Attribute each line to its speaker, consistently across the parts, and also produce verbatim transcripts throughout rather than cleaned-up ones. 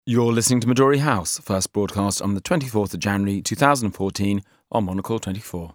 Speaker 1: You're listening to Midori House, first broadcast on the twenty-fourth of January two thousand fourteen on Monocle twenty-four.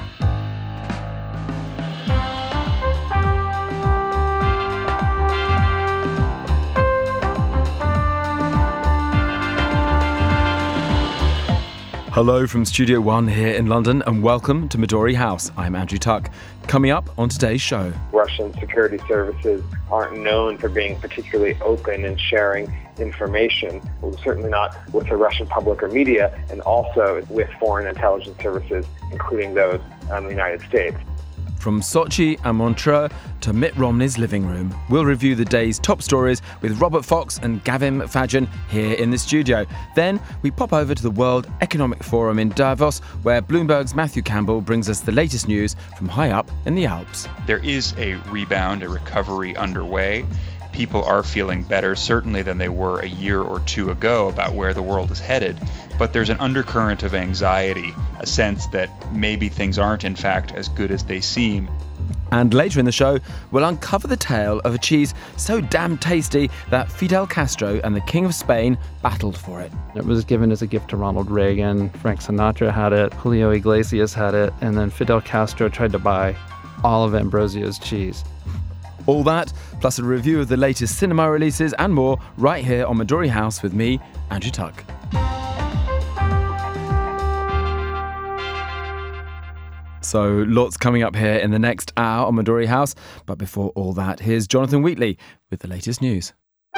Speaker 1: Hello from Studio One here in London and welcome to Midori House. I'm Andrew Tuck. Coming up on today's show.
Speaker 2: Russian security services aren't known for being particularly open and sharing information, well, certainly not with the Russian public or media, and also with foreign intelligence services, including those in the United States.
Speaker 1: From Sochi and Montreux to Mitt Romney's living room, we'll review the day's top stories with Robert Fox and Gavin McFadgen here in the studio. Then we pop over to the World Economic Forum in Davos, where Bloomberg's Matthew Campbell brings us the latest news from high up in the Alps.
Speaker 3: There is a rebound, a recovery underway. People are feeling better, certainly than they were a year or two ago about where the world is headed. But there's an undercurrent of anxiety, a sense that maybe things aren't, in fact, as good as they seem.
Speaker 1: And later in the show, we'll uncover the tale of a cheese so damn tasty that Fidel Castro and the King of Spain battled for it.
Speaker 4: It was given as a gift to Ronald Reagan. Frank Sinatra had it. Julio Iglesias had it. And then Fidel Castro tried to buy all of Ambrosio's cheese.
Speaker 1: All that, plus a review of the latest cinema releases and more, right here on Midori House with me, Andrew Tuck. So lots coming up here in the next hour on Midori House. But before all that, here's Jonathan Wheatley with the latest news.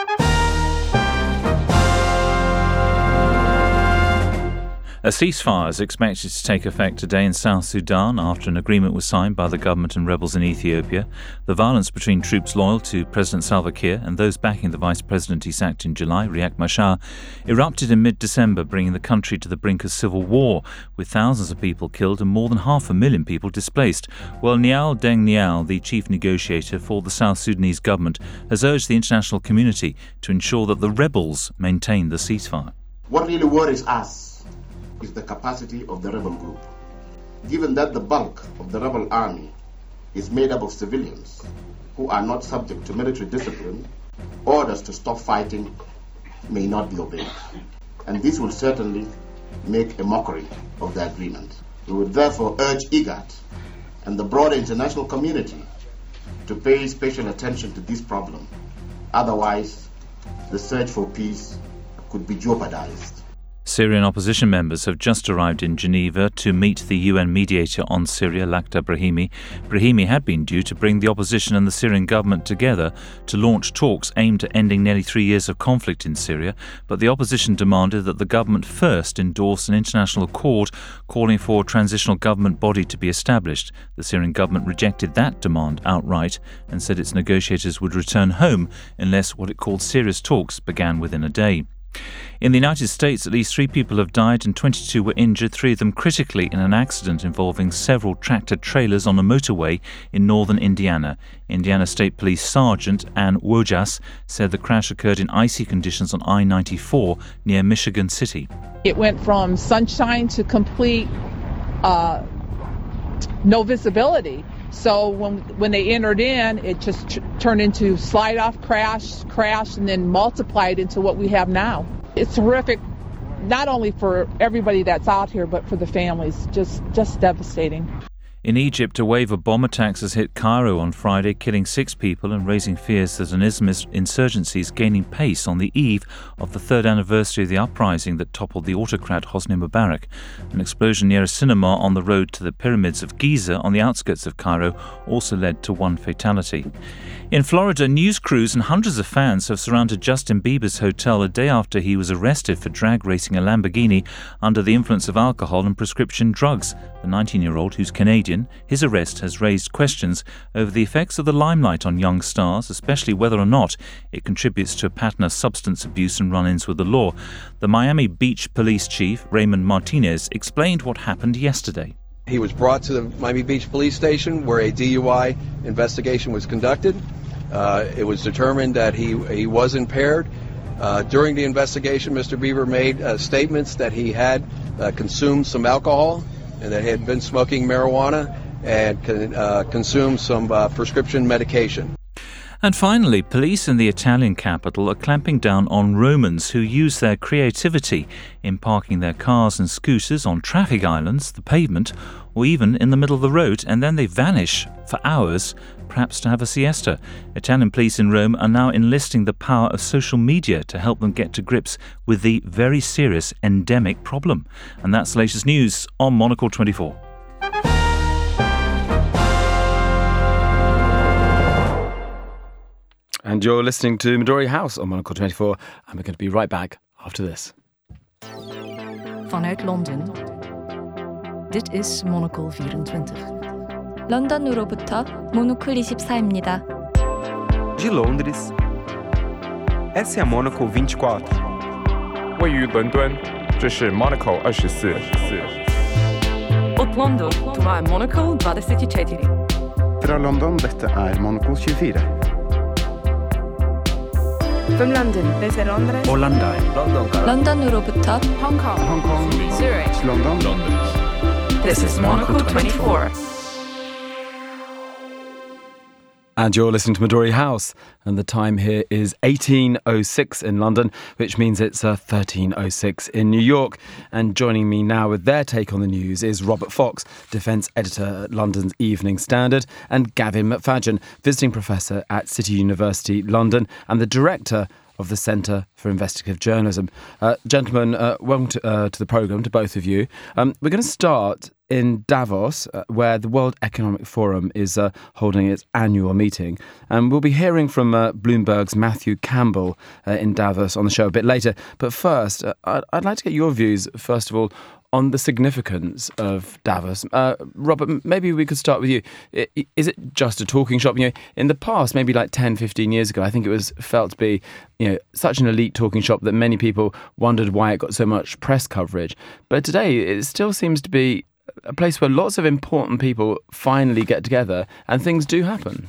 Speaker 5: A ceasefire is expected to take effect today in South Sudan after an agreement was signed by the government and rebels in Ethiopia. The violence between troops loyal to President Salva Kiir and those backing the vice president he sacked in July, Riek Machar, erupted in mid-December, bringing the country to the brink of civil war, with thousands of people killed and more than half a million people displaced. Well, Niall Deng Niall, the chief negotiator for the South Sudanese government, has urged the international community to ensure that the rebels maintain the ceasefire.
Speaker 6: What really worries us is the capacity of the rebel group. Given that the bulk of the rebel army is made up of civilians who are not subject to military discipline, orders to stop fighting may not be obeyed. And this will certainly make a mockery of the agreement. We would therefore urge IGAD and the broader international community to pay special attention to this problem. Otherwise, the search for peace could be jeopardized.
Speaker 5: Syrian opposition members have just arrived in Geneva to meet the U N mediator on Syria, Lakhdar Brahimi. Brahimi had been due to bring the opposition and the Syrian government together to launch talks aimed at ending nearly three years of conflict in Syria, but the opposition demanded that the government first endorse an international accord calling for a transitional government body to be established. The Syrian government rejected that demand outright and said its negotiators would return home unless what it called serious talks began within a day. In the United States, at least three people have died and twenty-two were injured, three of them critically, in an accident involving several tractor trailers on a motorway in northern Indiana. Indiana State Police Sergeant Ann Wojas said the crash occurred in icy conditions on I ninety-four near Michigan City.
Speaker 7: It went from sunshine to complete uh, no visibility. So when when they entered in, it just t- turned into slide-off, crash, crash, and then multiplied into what we have now. It's horrific, not only for everybody that's out here, but for the families. Just, just devastating.
Speaker 5: In Egypt, a wave of bomb attacks has hit Cairo on Friday, killing six people and raising fears that an Islamist insurgency is gaining pace on the eve of the third anniversary of the uprising that toppled the autocrat Hosni Mubarak. An explosion near a cinema on the road to the pyramids of Giza on the outskirts of Cairo also led to one fatality. In Florida, news crews and hundreds of fans have surrounded Justin Bieber's hotel a day after he was arrested for drag racing a Lamborghini under the influence of alcohol and prescription drugs. The nineteen-year-old, who's Canadian, his arrest has raised questions over the effects of the limelight on young stars, especially whether or not it contributes to a pattern of substance abuse and run-ins with the law. The Miami Beach Police Chief, Raymond Martinez, explained what happened yesterday.
Speaker 8: He was brought to the Miami Beach Police Station where a D U I investigation was conducted. Uh, it was determined that he he was impaired. Uh, during the investigation, Mister Bieber made uh, statements that he had uh, consumed some alcohol and that he had been smoking marijuana and uh, consumed some uh, prescription medication.
Speaker 5: And finally, police in the Italian capital are clamping down on Romans who use their creativity in parking their cars and scooters on traffic islands, the pavement, or even in the middle of the road, and then they vanish for hours, perhaps to have a siesta. Italian police in Rome are now enlisting the power of social media to help them get to grips with the very serious endemic problem. And that's the latest news on Monocle twenty-four.
Speaker 1: And you're listening to Midori House on Monocle twenty-four, and we're going to be right back after this.
Speaker 9: Vanuit Londen. Dit is Monocle vierentwintig. 런던으로부터 모노클 이십사입니다.
Speaker 10: De Londres. Essa é a Monocle vinte e quatro.
Speaker 11: 位于伦敦，这是 Monocle 二十四。
Speaker 12: Od London, to är Monocle dvadesetičetiri.
Speaker 13: Fra London, dette er Monocle tjuefire.
Speaker 14: From London, desde Londres.
Speaker 13: Hollanda.
Speaker 14: London.
Speaker 9: 런던으로부터
Speaker 14: Hong Kong.
Speaker 13: Hong Kong.
Speaker 14: Zurich.
Speaker 13: London.
Speaker 11: London.
Speaker 12: This is Monocle twenty-four.
Speaker 1: And you're listening to Midori House, and the time here is eighteen oh six in London, which means it's uh, thirteen oh six in New York. And joining me now with their take on the news is Robert Fox, defence editor at London's Evening Standard, and Gavin McFadgen, visiting professor at City University London and the director of the Centre for Investigative Journalism. Uh, gentlemen, uh, welcome to, uh, to the programme, to both of you. Um, we're going to start in Davos, uh, where the World Economic Forum is uh, holding its annual meeting. And we'll be hearing from uh, Bloomberg's Matthew Campbell uh, in Davos on the show a bit later. But first, uh, I'd, I'd like to get your views, first of all, on the significance of Davos. Uh, Robert, maybe we could start with you. Is it just a talking shop? You know, in the past, maybe like ten, fifteen years ago, I think it was felt to be, you know, such an elite talking shop that many people wondered why it got so much press coverage. But today, it still seems to be a place where lots of important people finally get together and things do happen.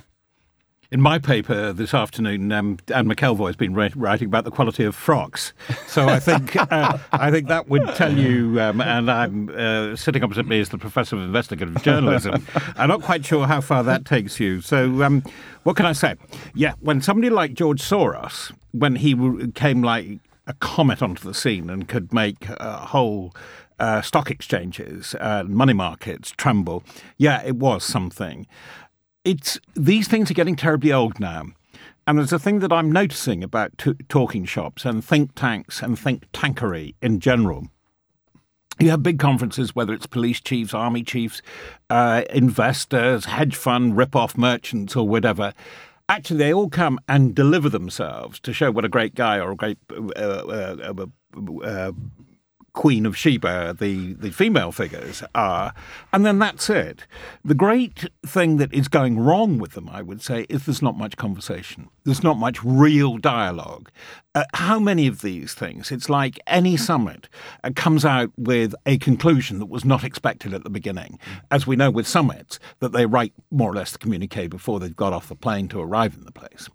Speaker 15: In my paper this afternoon, um, Anne McElvoy has been writing about the quality of frocks. So I think uh, I think that would tell you, um, and I'm uh, sitting opposite me is the Professor of Investigative Journalism. I'm not quite sure how far that takes you. So um, what can I say? Yeah, when somebody like George Soros, when he came like a comet onto the scene and could make a whole uh, stock exchanges, uh, money markets tremble, yeah, it was something. It's these things are getting terribly old now. And there's a thing that I'm noticing about t- talking shops and think tanks and think tankery in general. You have big conferences, whether it's police chiefs, army chiefs, uh, investors, hedge fund, rip-off merchants or whatever. Actually, they all come and deliver themselves to show what a great guy or a great uh, uh, uh, uh, Queen of Sheba, the, the female figures are, and then that's it. The great thing that is going wrong with them, I would say, is there's not much conversation. There's not much real dialogue. Uh, how many of these things, it's like any summit uh, comes out with a conclusion that was not expected at the beginning. As we know with summits, that they write more or less the communique before they've got off the plane to arrive in the place.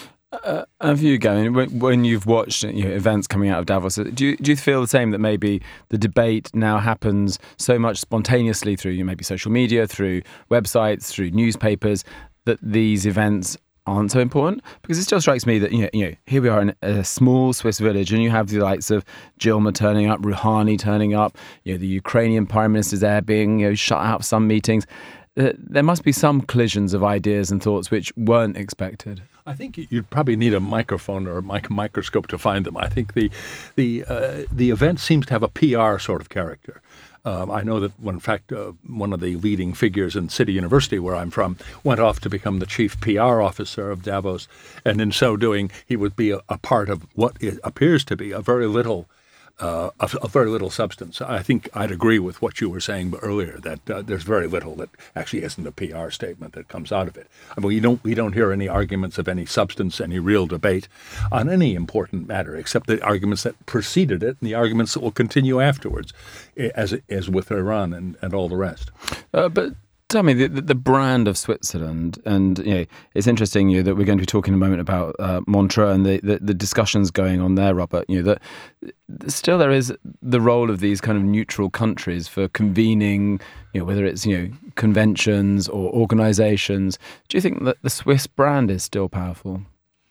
Speaker 1: Uh, have you, Gavin, when, when you've watched you know, events coming out of Davos, do you, do you feel the same that maybe the debate now happens so much spontaneously through you know, maybe social media, through websites, through newspapers, that these events aren't so important? Because it still strikes me that you know, you know here we are in a small Swiss village and you have the likes of Dilma turning up, Rouhani turning up, you know, the Ukrainian Prime Minister's there being you know, shut out of some meetings. Uh, there must be some collisions of ideas and thoughts which weren't expected.
Speaker 16: I think you'd probably need a microphone or a mic- microscope to find them. I think the the uh, the event seems to have a P R sort of character. Um, I know that, when, in fact, uh, one of the leading figures in City University, where I'm from, went off to become the chief P R officer of Davos, and in so doing, he would be a, a part of what it appears to be a very little Uh, of, of very little substance. I think I'd agree with what you were saying earlier, that uh, there's very little that actually isn't a P R statement that comes out of it. I mean, we don't we don't hear any arguments of any substance, any real debate on any important matter, except the arguments that preceded it and the arguments that will continue afterwards, as as with Iran and, and all the rest.
Speaker 1: Uh, but Tell me, the, the brand of Switzerland, and you know, it's interesting you know, that we're going to be talking in a moment about uh, Montreux and the, the, the discussions going on there, Robert. You know, that still there is the role of these kind of neutral countries for convening, you know, whether it's you know conventions or organisations. Do you think that the Swiss brand is still powerful?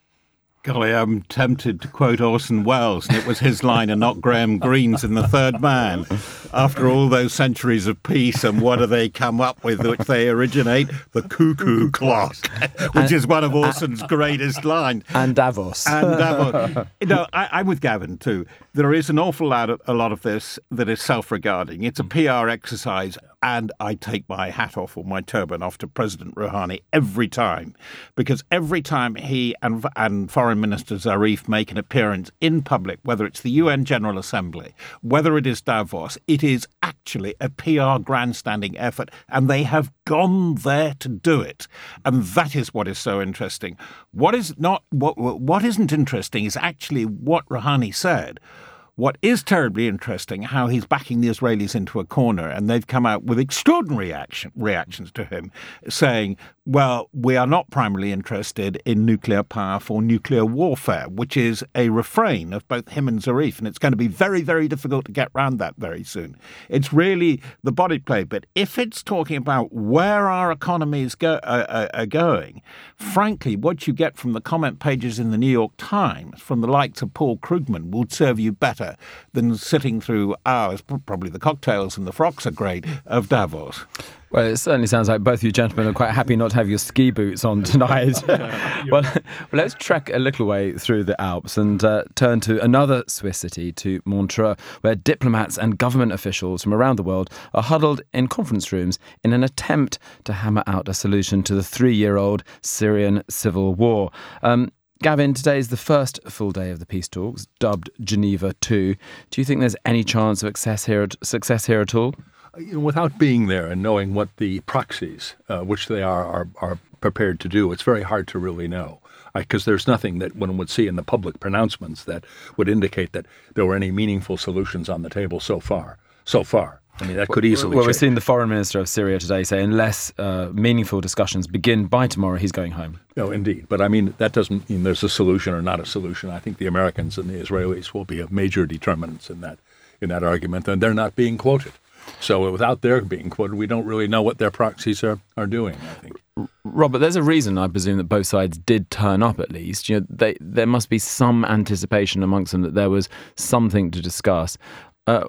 Speaker 15: Golly, I'm tempted to quote Orson Welles, and it was his line and not Graham Greene's in The Third Man. After all those centuries of peace, and what do they come up with, which they originate? The cuckoo clock, which and, is one of Orson's and, greatest lines.
Speaker 1: And Davos.
Speaker 15: And Davos. You know, I, I'm with Gavin, too. There is an awful lot of, a lot of this that is self-regarding. It's a P R exercise, and I take my hat off or my turban off to President Rouhani every time, because every time he and, and Foreign Minister Zarif make an appearance in public, whether it's the U N General Assembly, whether it is Davos, it is actually a P R grandstanding effort, and they have gone there to do it. And that is what is so interesting. What is not what what isn't interesting is actually what Rouhani said. What is terribly interesting, how he's backing the Israelis into a corner, and they've come out with extraordinary action, reactions to him, saying, well, we are not primarily interested in nuclear power for nuclear warfare, which is a refrain of both him and Zarif, and it's going to be very, very difficult to get around that very soon. It's really the body play. But if it's talking about where our economies go, uh, are going, frankly, what you get from the comment pages in the New York Times, from the likes of Paul Krugman, will serve you better than sitting through hours, probably the cocktails and the frocks are great, of Davos.
Speaker 1: Well, it certainly sounds like both you gentlemen are quite happy not to have your ski boots on tonight. well, well, let's trek a little way through the Alps and uh, turn to another Swiss city, to Montreux, where diplomats and government officials from around the world are huddled in conference rooms in an attempt to hammer out a solution to the three-year-old Syrian civil war. Um, Gavin, today is the first full day of the peace talks, dubbed Geneva two. Do you think there's any chance of success here, success here at all?
Speaker 16: You know, without being there and knowing what the proxies, uh, which they are, are, are prepared to do, it's very hard to really know. Because there's nothing that one would see in the public pronouncements that would indicate that there were any meaningful solutions on the table so far. So far. I mean, that could easily
Speaker 1: Well,
Speaker 16: change.
Speaker 1: we've seen the Foreign Minister of Syria today say unless uh, meaningful discussions begin by tomorrow, he's going home.
Speaker 16: No, indeed. But I mean, that doesn't mean there's a solution or not a solution. I think the Americans and the Israelis will be major determinants in that in that argument, and they're not being quoted. So without their being quoted, we don't really know what their proxies are, are doing, I think.
Speaker 1: Robert, there's a reason, I presume, that both sides did turn up at least. You know, they, there must be some anticipation amongst them that there was something to discuss. Uh,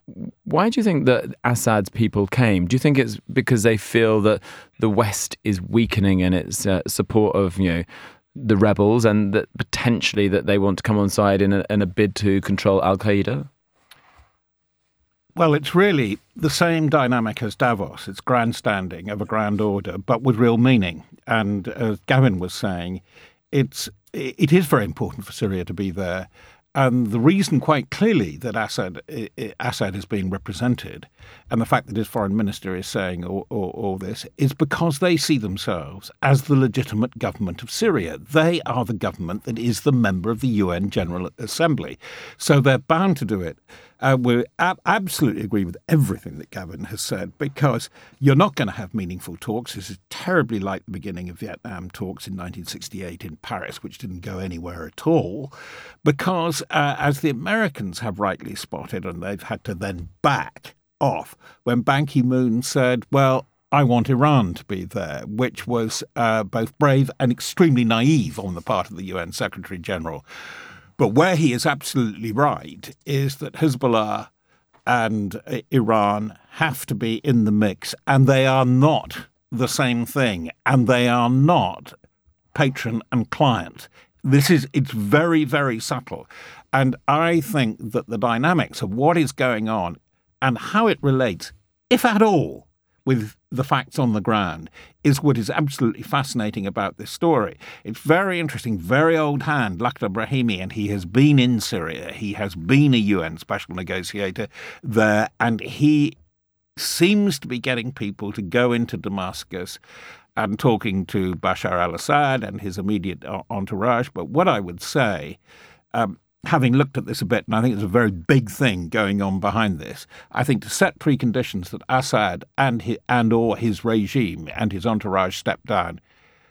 Speaker 1: why do you think that Assad's people came? Do you think it's because they feel that the West is weakening in its uh, support of, you know, the rebels, and that potentially that they want to come on side in a, in a bid to control Al-Qaeda?
Speaker 15: Well, it's really the same dynamic as Davos. It's grandstanding of a grand order, but with real meaning. And as Gavin was saying, it's it is very important for Syria to be there. And the reason quite clearly that Assad Assad is being represented, and the fact that his foreign minister is saying all, all, all this, is because they see themselves as the legitimate government of Syria. They are the government that is the member of the U N General Assembly. So they're bound to do it. Uh, we ab- absolutely agree with everything that Gavin has said, because you're not going to have meaningful talks. This is terribly like the beginning of Vietnam talks in nineteen sixty-eight in Paris, which didn't go anywhere at all, because uh, as the Americans have rightly spotted, and they've had to then back off, when Ban Ki-moon said, well, I want Iran to be there, which was uh, both brave and extremely naive on the part of the U N Secretary General. But where he is absolutely right is that Hezbollah and Iran have to be in the mix, and they are not the same thing, and they are not patron and client. This is, it's very, very subtle. And I think that the dynamics of what is going on and how it relates, if at all, with the facts on the ground is what is absolutely fascinating about this story. It's very interesting, very old hand, Lakhdar Brahimi, and he has been in Syria. He has been a U N special negotiator there, and he seems to be getting people to go into Damascus and talking to Bashar al-Assad and his immediate entourage. But what I would say, um, having looked at this a bit, and I think there's a very big thing going on behind this, I think to set preconditions that Assad and his, and or his regime and his entourage step down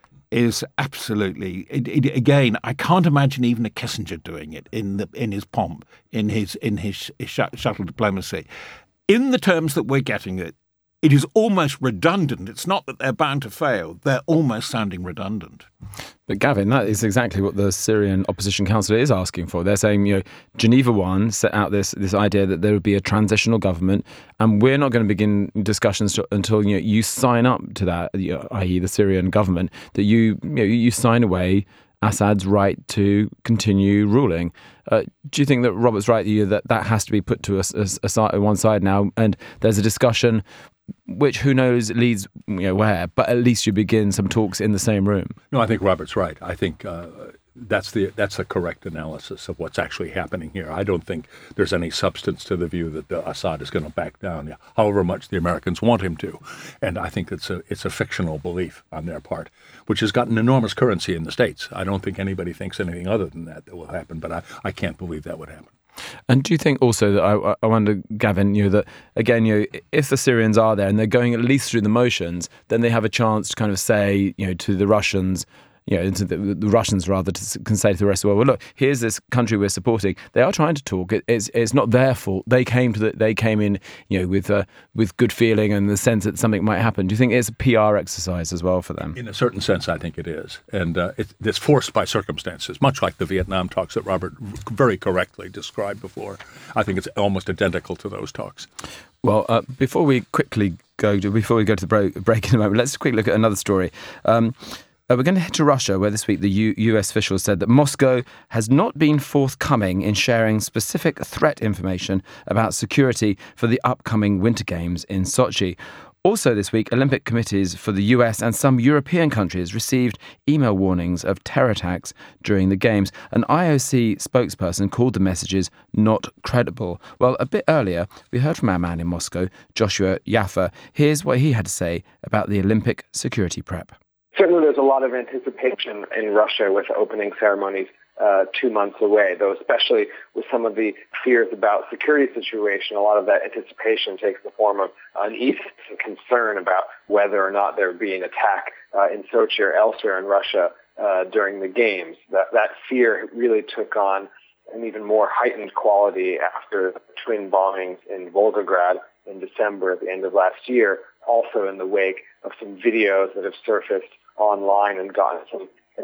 Speaker 15: is absolutely, it, it, again, I can't imagine even a Kissinger doing it in the in his pomp, in his in his, his shuttle diplomacy. In the terms that we're getting it, it is almost redundant. It's not that they're bound to fail. They're almost sounding redundant.
Speaker 1: But Gavin, that is exactly what the Syrian Opposition Council is asking for. They're saying, you know, Geneva one set out this this idea that there would be a transitional government, and we're not going to begin discussions to, until you know you sign up to that, you know, that is, the Syrian government, that you you, know, you sign away Assad's right to continue ruling. Uh, do you think that Robert's right you, that that has to be put to a, a, a side, one side now, and there's a discussion which who knows leads you know where, but at least you begin some talks in the same room?
Speaker 16: No, I think Robert's right. I think uh, that's the that's the correct analysis of what's actually happening here. I don't think there's any substance to the view that uh, Assad is going to back down, however much the Americans want him to. And I think it's a it's a fictional belief on their part, which has gotten enormous currency in the States. I don't think anybody thinks anything other than that that will happen, but I, I can't believe that would happen.
Speaker 1: And do you think also that, I, I wonder, Gavin, you know, that, again, you know, if the Syrians are there and they're going at least through the motions, then they have a chance to kind of say, you know, to the Russians, you know, to the, the Russians rather, to, can say to the rest of the world, well, look, here's this country we're supporting. They are trying to talk. It, it's it's not their fault. They came to the, they came in, you know, with uh, with good feeling and the sense that something might happen. Do you think it's a P R exercise as well for them?
Speaker 16: In a certain sense, I think it is, and uh, it, it's forced by circumstances, much like the Vietnam talks that Robert very correctly described before. I think it's almost identical to those talks.
Speaker 1: Well, uh, before we quickly go to, before we go to the break, break in a moment, let's quickly look at another story. Um, Uh, we're going to head to Russia, where this week the U- U.S. officials said that Moscow has not been forthcoming in sharing specific threat information about security for the upcoming Winter Games in Sochi. Also this week, Olympic committees for the U S and some European countries received email warnings of terror attacks during the Games. An I O C spokesperson called the messages not credible. Well, a bit earlier, we heard from our man in Moscow, Joshua Yaffa. Here's what he had to say about the Olympic security prep.
Speaker 2: Certainly there's a lot of anticipation in Russia with opening ceremonies uh, two months away, though especially with some of the fears about security situation, a lot of that anticipation takes the form of unease and concern about whether or not there would be an attack uh, in Sochi or elsewhere in Russia uh, during the Games. That, that fear really took on an even more heightened quality after the twin bombings in Volgograd in December at the end of last year, also in the wake of some videos that have surfaced online and gotten some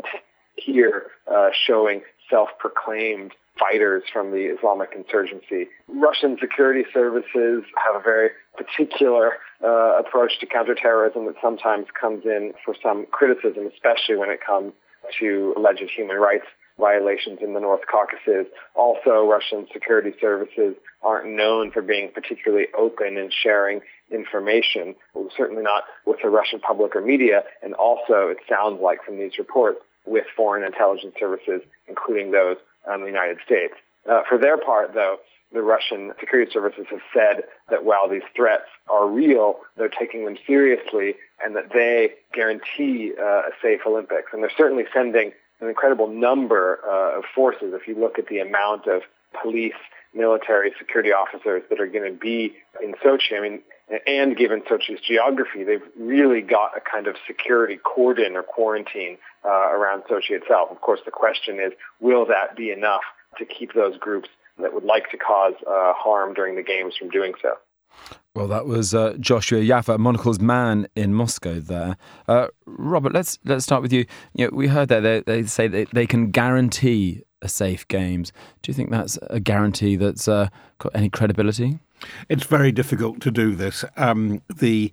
Speaker 2: here uh, showing self-proclaimed fighters from the Islamic insurgency. Russian security services have a very particular uh, approach to counterterrorism that sometimes comes in for some criticism, especially when it comes to alleged human rights violations in the North Caucasus. Also, Russian security services aren't known for being particularly open in sharing information, well, certainly not with the Russian public or media, and also, it sounds like from these reports, with foreign intelligence services, including those in the United States. Uh, for their part, though, the Russian security services have said that while these threats are real, they're taking them seriously and that they guarantee uh, a safe Olympics. And they're certainly sending an incredible number uh, of forces. If you look at the amount of police, military, security officers that are going to be in Sochi, I mean, and given Sochi's geography, they've really got a kind of security cordon or quarantine uh, around Sochi itself. Of course, the question is, will that be enough to keep those groups that would like to cause uh, harm during the Games from doing so?
Speaker 1: Well, that was uh, Joshua Yaffa, Monocle's man in Moscow there. Uh, Robert, let's let's start with you. You know, we heard that they, they say that they can guarantee a safe Games. Do you think that's a guarantee that's uh, got any credibility?
Speaker 15: It's very difficult to do this. Um, the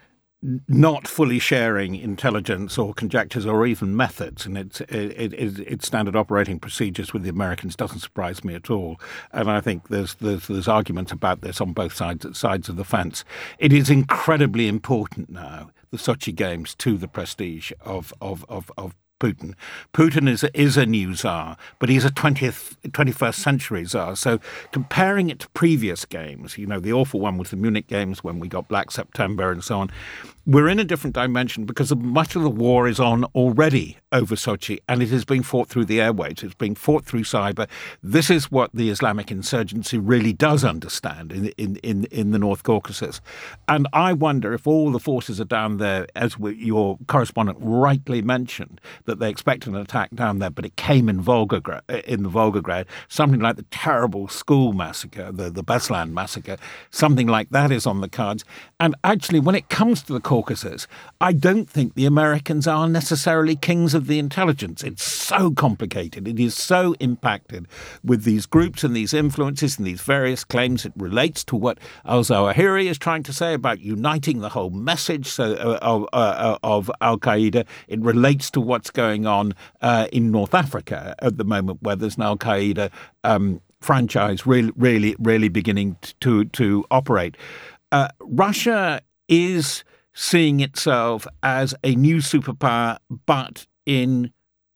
Speaker 15: not fully sharing intelligence or conjectures or even methods and its, it, it, its standard operating procedures with the Americans doesn't surprise me at all. And I think there's there's, there's arguments about this on both sides sides of the fence. It is incredibly important now, the Sochi Games, to the prestige of of of, of Putin. Putin is a, is a new czar, but he's a twentieth, twenty-first century czar. So comparing it to previous games, you know, the awful one was the Munich Games when we got Black September and so on, we're in a different dimension because much of the war is on already over Sochi, and it is being fought through the airwaves. It's being fought through cyber. This is what the Islamic insurgency really does understand in in in, in the North Caucasus. And I wonder if all the forces are down there, as we, your correspondent rightly mentioned, that they expect an attack down there, but it came in Volgograd, in the Volgograd, something like the terrible school massacre, the, the Beslan massacre, something like that is on the cards. And actually, when it comes to the Caucasus, I don't think the Americans are necessarily kings of the intelligence. It's so complicated. It is so impacted with these groups and these influences and these various claims. It relates to what al-Zawahiri is trying to say about uniting the whole message so, uh, of, uh, of al-Qaeda. It relates to what's going on uh, in North Africa at the moment, where there's an al-Qaeda um, franchise really, really, really beginning to, to operate. Uh, Russia is seeing itself as a new superpower, but in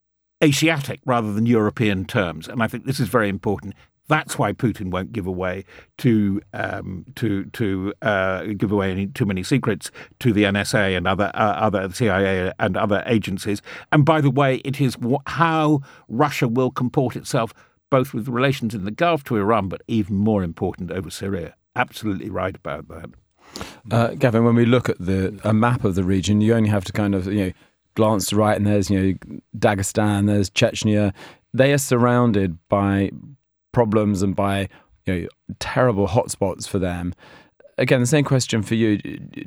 Speaker 15: Asiatic rather than European terms. And I think this is very important. That's why Putin won't give away to um, to to uh, give away any, too many secrets to the N S A and other uh, other C I A and other agencies. And by the way, it is wh- how Russia will comport itself, both with relations in the Gulf to Iran, but even more important over Syria. Absolutely right about that.
Speaker 1: Uh, Gavin, when we look at the a map of the region, you only have to kind of you know glance to right, and there's you know Dagestan, there's Chechnya. They are surrounded by problems and by you know terrible hotspots for them. Again, the same question for you.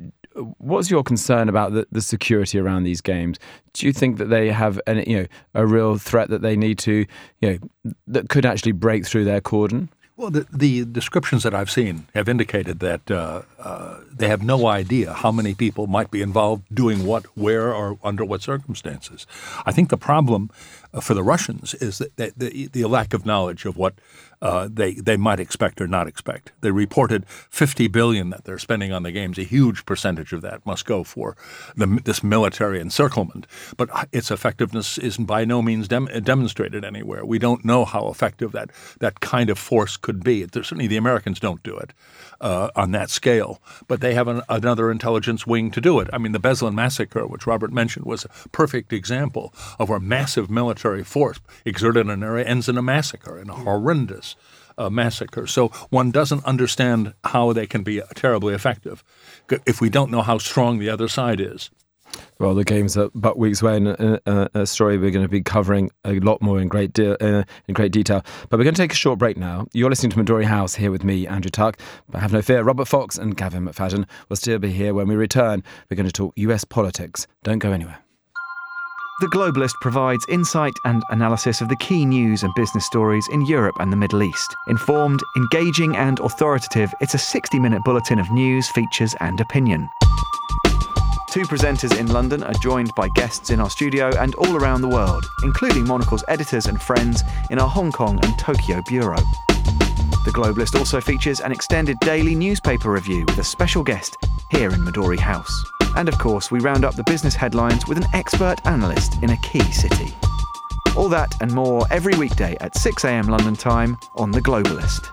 Speaker 1: What's your concern about the, the security around these games? Do you think that they have an, you know a real threat that they need to you know that could actually break through their cordon?
Speaker 16: Well, the, the descriptions that I've seen have indicated that uh, uh, they have no idea how many people might be involved doing what, where, or under what circumstances. I think the problem uh, for the Russians is that they, the, the lack of knowledge of what uh, they they might expect or not expect. They reported fifty billion dollars that they're spending on the games. A huge percentage of that must go for the, this military encirclement. But its effectiveness is by no means dem- demonstrated anywhere. We don't know how effective that, that kind of force could be. Certainly the Americans don't do it uh, on that scale, but they have an, another intelligence wing to do it. I mean, the Beslan massacre, which Robert mentioned, was a perfect example of where massive military force exerted in an area ends in a massacre, in a horrendous uh, massacre. So one doesn't understand how they can be terribly effective if we don't know how strong the other side is.
Speaker 1: Well, the game's are but weeks away, and a, a story we're going to be covering a lot more in great de- uh, in great detail. But we're going to take a short break now. You're listening to Midori House here with me, Andrew Tuck. But have no fear, Robert Fox and Gavin McFadden will still be here when we return. We're going to talk U S politics. Don't go anywhere.
Speaker 17: The Globalist provides insight and analysis of the key news and business stories in Europe and the Middle East. Informed, engaging and authoritative, it's a sixty-minute bulletin of news, features and opinion. Two presenters in London are joined by guests in our studio and all around the world, including Monocle's editors and friends in our Hong Kong and Tokyo bureau. The Globalist also features an extended daily newspaper review with a special guest here in Midori House. And of course, we round up the business headlines with an expert analyst in a key city. All that and more every weekday at six a.m. London time on The Globalist.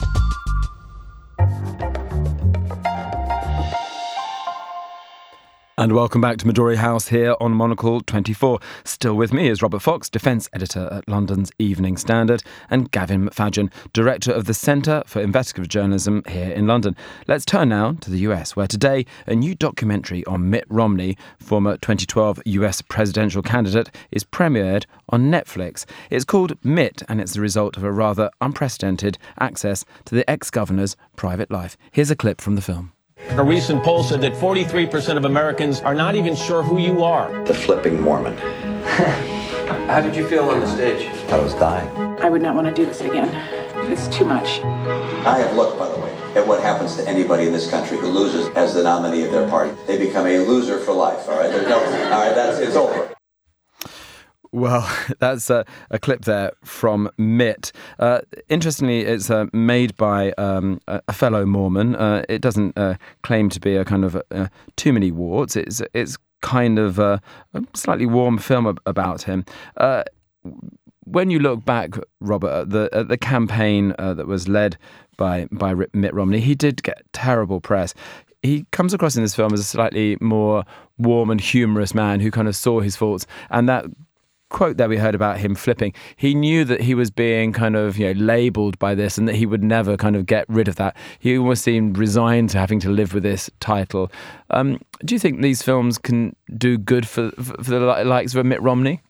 Speaker 1: And welcome back to Midori House here on Monocle twenty-four. Still with me is Robert Fox, defence editor at London's Evening Standard, and Gavin McFadden, director of the Centre for Investigative Journalism here in London. Let's turn now to the U S, where today a new documentary on Mitt Romney, former twenty twelve U S presidential candidate, is premiered on Netflix. It's called Mitt, and it's the result of a rather unprecedented access to the ex-governor's private life. Here's a clip from the film.
Speaker 18: A recent poll said that forty-three percent of Americans are not even sure who you are.
Speaker 19: The flipping Mormon.
Speaker 20: How did you feel on the stage?
Speaker 19: I was dying.
Speaker 21: I would not want to do this again. It's too much.
Speaker 19: I have looked, by the way, at what happens to anybody in this country who loses as the nominee of their party. They become a loser for life, all right? There's no, all right, that's, it's over.
Speaker 1: Well, that's a, a clip there from Mitt. Uh, interestingly, it's uh, made by um, a, a fellow Mormon. Uh, it doesn't uh, claim to be a kind of uh, too many warts. It's it's kind of uh, a slightly warm film ab- about him. Uh, when you look back, Robert, at the, at the campaign uh, that was led by, by Mitt Romney, he did get terrible press. He comes across in this film as a slightly more warm and humorous man who kind of saw his faults. And that quote that we heard about him flipping, he knew that he was being kind of, you know, labelled by this and that he would never kind of get rid of that. He almost seemed resigned to having to live with this title. Um, do you think these films can do good for, for the likes of Mitt Romney?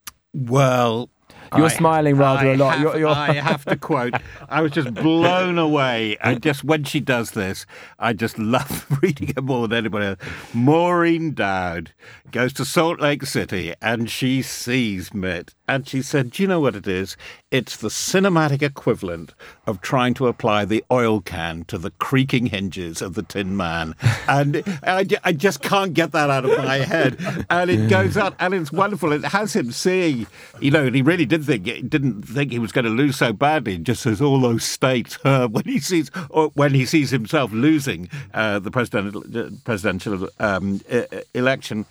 Speaker 15: Well...
Speaker 1: You're
Speaker 15: I,
Speaker 1: smiling rather
Speaker 15: I
Speaker 1: a lot.
Speaker 15: Have,
Speaker 1: you're, you're...
Speaker 15: I have to quote, I was just blown away. I just, when she does this, I just love reading it more than anybody else. Maureen Dowd goes to Salt Lake City and she sees Mitt. And she said, do you know what it is? It's the cinematic equivalent of trying to apply the oil can to the creaking hinges of the Tin Man. And I, I just can't get that out of my head. And it goes on, and it's wonderful. It has him seeing, you know, and he really did think, didn't think he was going to lose so badly. Just says all those states, uh, when he sees or when he sees himself losing uh, the presidential, presidential um, election.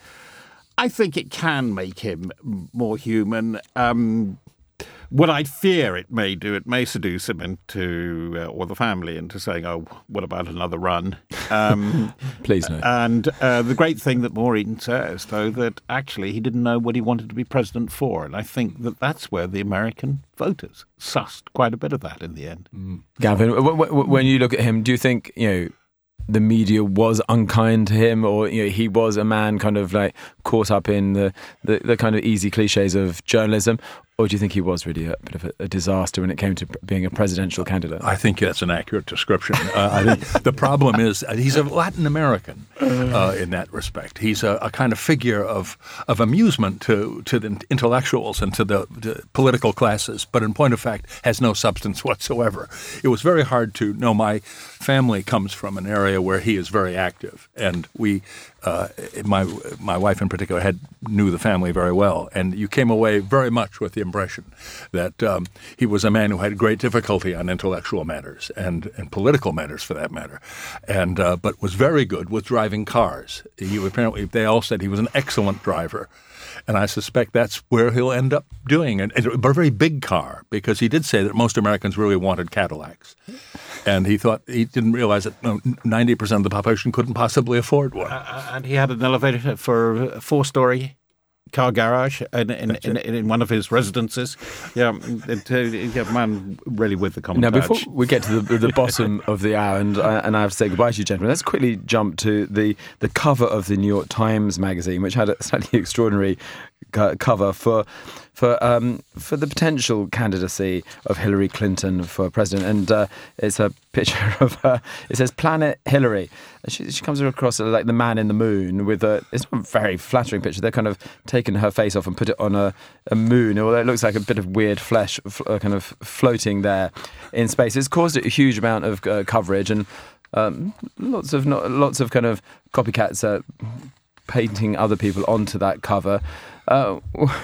Speaker 15: I think it can make him more human. Um, what I fear it may do, it may seduce him into, uh, or the family, into saying, oh, what about another run? Um,
Speaker 1: Please no.
Speaker 15: And uh, the great thing that Maureen says, though, that actually he didn't know what he wanted to be president for. And I think that that's where the American voters sussed quite a bit of that in the end.
Speaker 1: Mm. Gavin, w- w- when you look at him, do you think, you know, the media was unkind to him, or, you know, he was a man kind of like caught up in the, the, the kind of easy cliches of journalism? Or do you think he was really a bit of a, a disaster when it came to being a presidential candidate?
Speaker 16: I think that's an accurate description. Uh, I think the problem is uh, he's a Latin American uh, in that respect. He's a, a kind of figure of of amusement to to the intellectuals and to the, the political classes, but in point of fact has no substance whatsoever. It was very hard to know. My family comes from an area where he is very active, and we. Uh, my my wife in particular had knew the family very well, and you came away very much with the impression that um, he was a man who had great difficulty on intellectual matters and, and political matters, for that matter, and uh, but was very good with driving cars. He apparently they all said he was an excellent driver. And I suspect that's where he'll end up doing it. A very big car, because he did say that most Americans really wanted Cadillacs. And he thought, he didn't realize that ninety percent of the population couldn't possibly afford one.
Speaker 15: Uh, and he had an elevator for a four-story car garage in in, in, in one of his residences. Yeah, it, uh, yeah, man, really with the common
Speaker 1: Now,
Speaker 15: touch.
Speaker 1: before we get to the, the bottom of the hour, and I, and I have to say goodbye to you, gentlemen, let's quickly jump to the, the cover of the New York Times magazine, which had a slightly extraordinary co- cover for for um, for the potential candidacy of Hillary Clinton for president. And uh, it's a picture of her. It says Planet Hillary. She, she comes across like the man in the moon with a, it's not a very flattering picture. They've kind of taken her face off and put it on a, a moon, although it looks like a bit of weird flesh uh, kind of floating there in space. It's caused a huge amount of uh, coverage, and um, lots of not, lots of kind of copycats uh, painting other people onto that cover. Uh,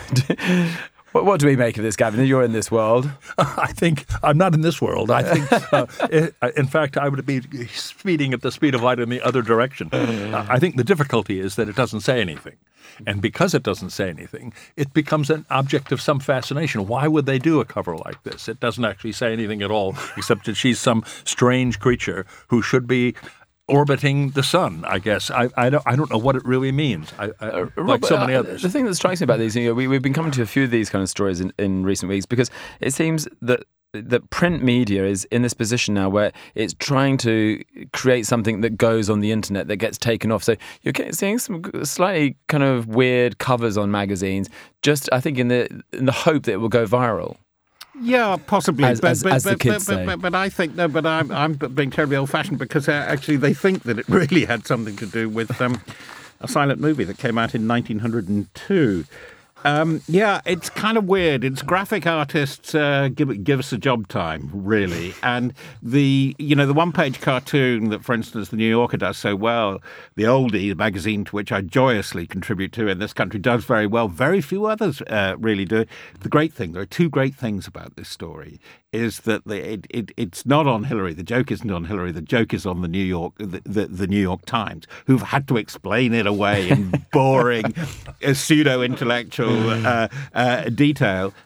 Speaker 1: What, what do we make of this, Gavin? You're in this world.
Speaker 16: I think I'm not in this world. I think, uh, it, in fact, I would be speeding at the speed of light in the other direction. Uh, I think the difficulty is that it doesn't say anything. And because it doesn't say anything, it becomes an object of some fascination. Why would they do a cover like this? It doesn't actually say anything at all, except that she's some strange creature who should be orbiting the sun, I guess. I I don't, I don't know what it really means, I, I, uh, like so many
Speaker 1: uh,
Speaker 16: others.
Speaker 1: The thing that strikes me about these, you know, we, we've been coming to a few of these kind of stories in, in recent weeks, because it seems that that print media is in this position now where it's trying to create something that goes on the internet that gets taken off. So you're seeing some slightly kind of weird covers on magazines, just I think in the in the hope that it will go viral.
Speaker 15: Yeah, possibly.
Speaker 1: As,
Speaker 15: but,
Speaker 1: as,
Speaker 15: but,
Speaker 1: as
Speaker 15: but,
Speaker 1: the kids
Speaker 15: but,
Speaker 1: say.
Speaker 15: But, but, but I think, no, but I'm, I'm being terribly old-fashioned, because uh, actually they think that it really had something to do with um, a silent movie that came out in nineteen oh two. Um, yeah, it's kind of weird. It's graphic artists uh, give give us a job time, really. And the you know the one page cartoon that, for instance, the New Yorker does so well, the Oldie, the magazine to which I joyously contribute to in this country, does very well. Very few others uh, really do. The great thing, there are two great things about this story, is that the, it, it it's not on Hillary. The joke isn't on Hillary. The joke is on the New York the, the, the New York Times, who've had to explain it away in boring, uh, pseudo-intellectual uh, uh, detail.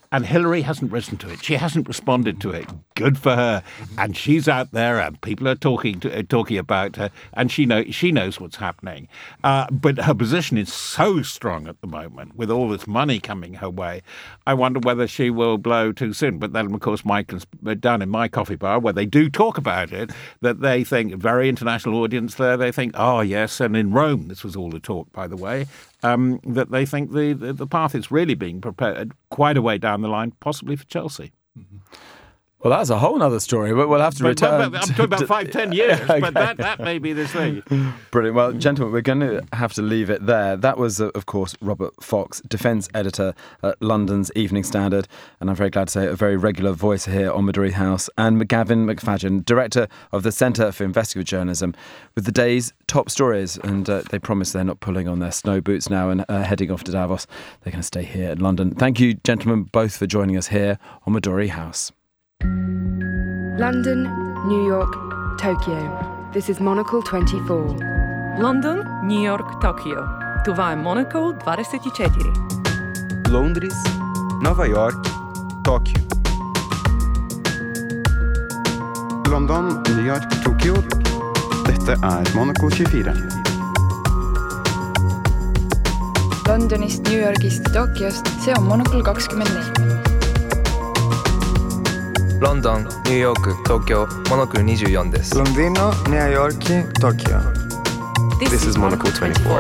Speaker 15: And Hillary hasn't risen to it. She hasn't responded to it. Good for her. And she's out there, and people are talking to, uh, talking about her, and she know she knows what's happening. Uh, but her position is so strong at the moment, with all this money coming her way. I wonder whether she will blow too soon. But then, of course, Mike is down in my coffee bar, where they do talk about it, that they think, very international audience there, they think, oh, yes, and in Rome, this was all the talk, by the way, um, that they think the, the, the path is really being prepared quite a way down the line, possibly for Chelsea. Mm-hmm.
Speaker 1: Well, that's a whole other story. We'll have to
Speaker 15: but,
Speaker 1: return.
Speaker 15: But, but, I'm talking about five, ten years, okay. But that, that may be the thing.
Speaker 1: Brilliant. Well, gentlemen, we're going to have to leave it there. That was, uh, of course, Robert Fox, defence editor at London's Evening Standard, and I'm very glad to say a very regular voice here on Midori House, and Gavin McFadyen, director of the Centre for Investigative Journalism, with the day's top stories. And uh, they promise they're not pulling on their snow boots now and uh, heading off to Davos. They're going to stay here in London. Thank you, gentlemen, both for joining us here on Midori House.
Speaker 14: London, New York, Tokyo. This is Monocle twenty-four.
Speaker 12: London, New York, Tokyo. Това е Monocle двадесет и четири.
Speaker 10: Londres, Nova York, Tóquio.
Speaker 13: London, New York, Tokyo. Dette er Monocle tjuefire.
Speaker 9: Londonist, New Yorgist, Tokyost, see on Monocle kakskümmend neli.
Speaker 3: London, New York, Tokyo, Monocle twenty-four です。
Speaker 22: Londino, New York, Tokyo.
Speaker 3: This, this is Monocle twenty-four.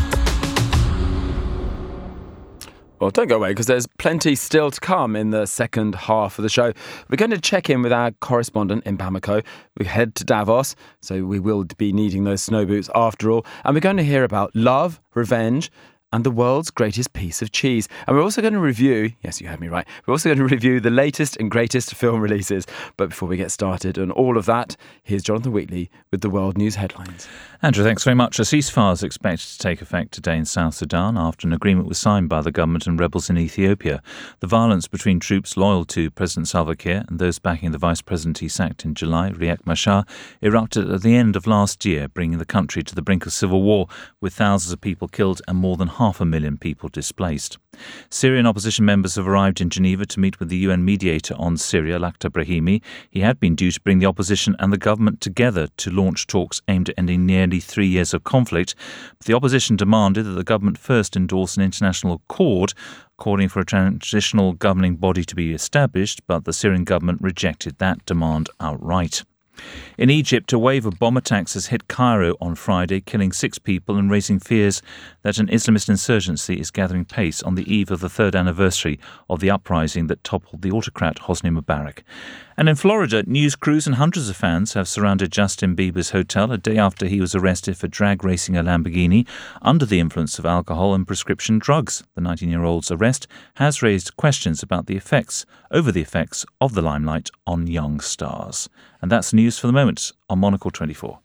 Speaker 1: Well, don't go away, because there's plenty still to come in the second half of the show. We're going to check in with our correspondent in Bamako. We head to Davos, so we will be needing those snow boots after all. And we're going to hear about love, revenge, and the world's greatest piece of cheese. And we're also going to review, yes, you heard me right, we're also going to review the latest and greatest film releases. But before we get started on all of that, here's Jonathan Wheatley with the World News headlines.
Speaker 5: Andrew, thanks very much. A ceasefire is expected to take effect today in South Sudan after an agreement was signed by the government and rebels in Ethiopia. The violence between troops loyal to President Salva Kiir and those backing the vice president he sacked in July, Riek Machar, erupted at the end of last year, bringing the country to the brink of civil war, with thousands of people killed and more than half a million people displaced. Syrian opposition members have arrived in Geneva to meet with the U N mediator on Syria, Lakhdar Brahimi. He had been due to bring the opposition and the government together to launch talks aimed at ending nearly three years of conflict. But the opposition demanded that the government first endorse an international accord calling for a transitional governing body to be established, but the Syrian government rejected that demand outright. In Egypt, a wave of bomb attacks has hit Cairo on Friday, killing six people and raising fears that an Islamist insurgency is gathering pace on the eve of the third anniversary of the uprising that toppled the autocrat Hosni Mubarak. And in Florida, news crews and hundreds of fans have surrounded Justin Bieber's hotel a day after he was arrested for drag racing a Lamborghini under the influence of alcohol and prescription drugs. The nineteen-year-old's arrest has raised questions about the effects, over the effects of the limelight on young stars. And that's news for the moment on Monocle twenty-four.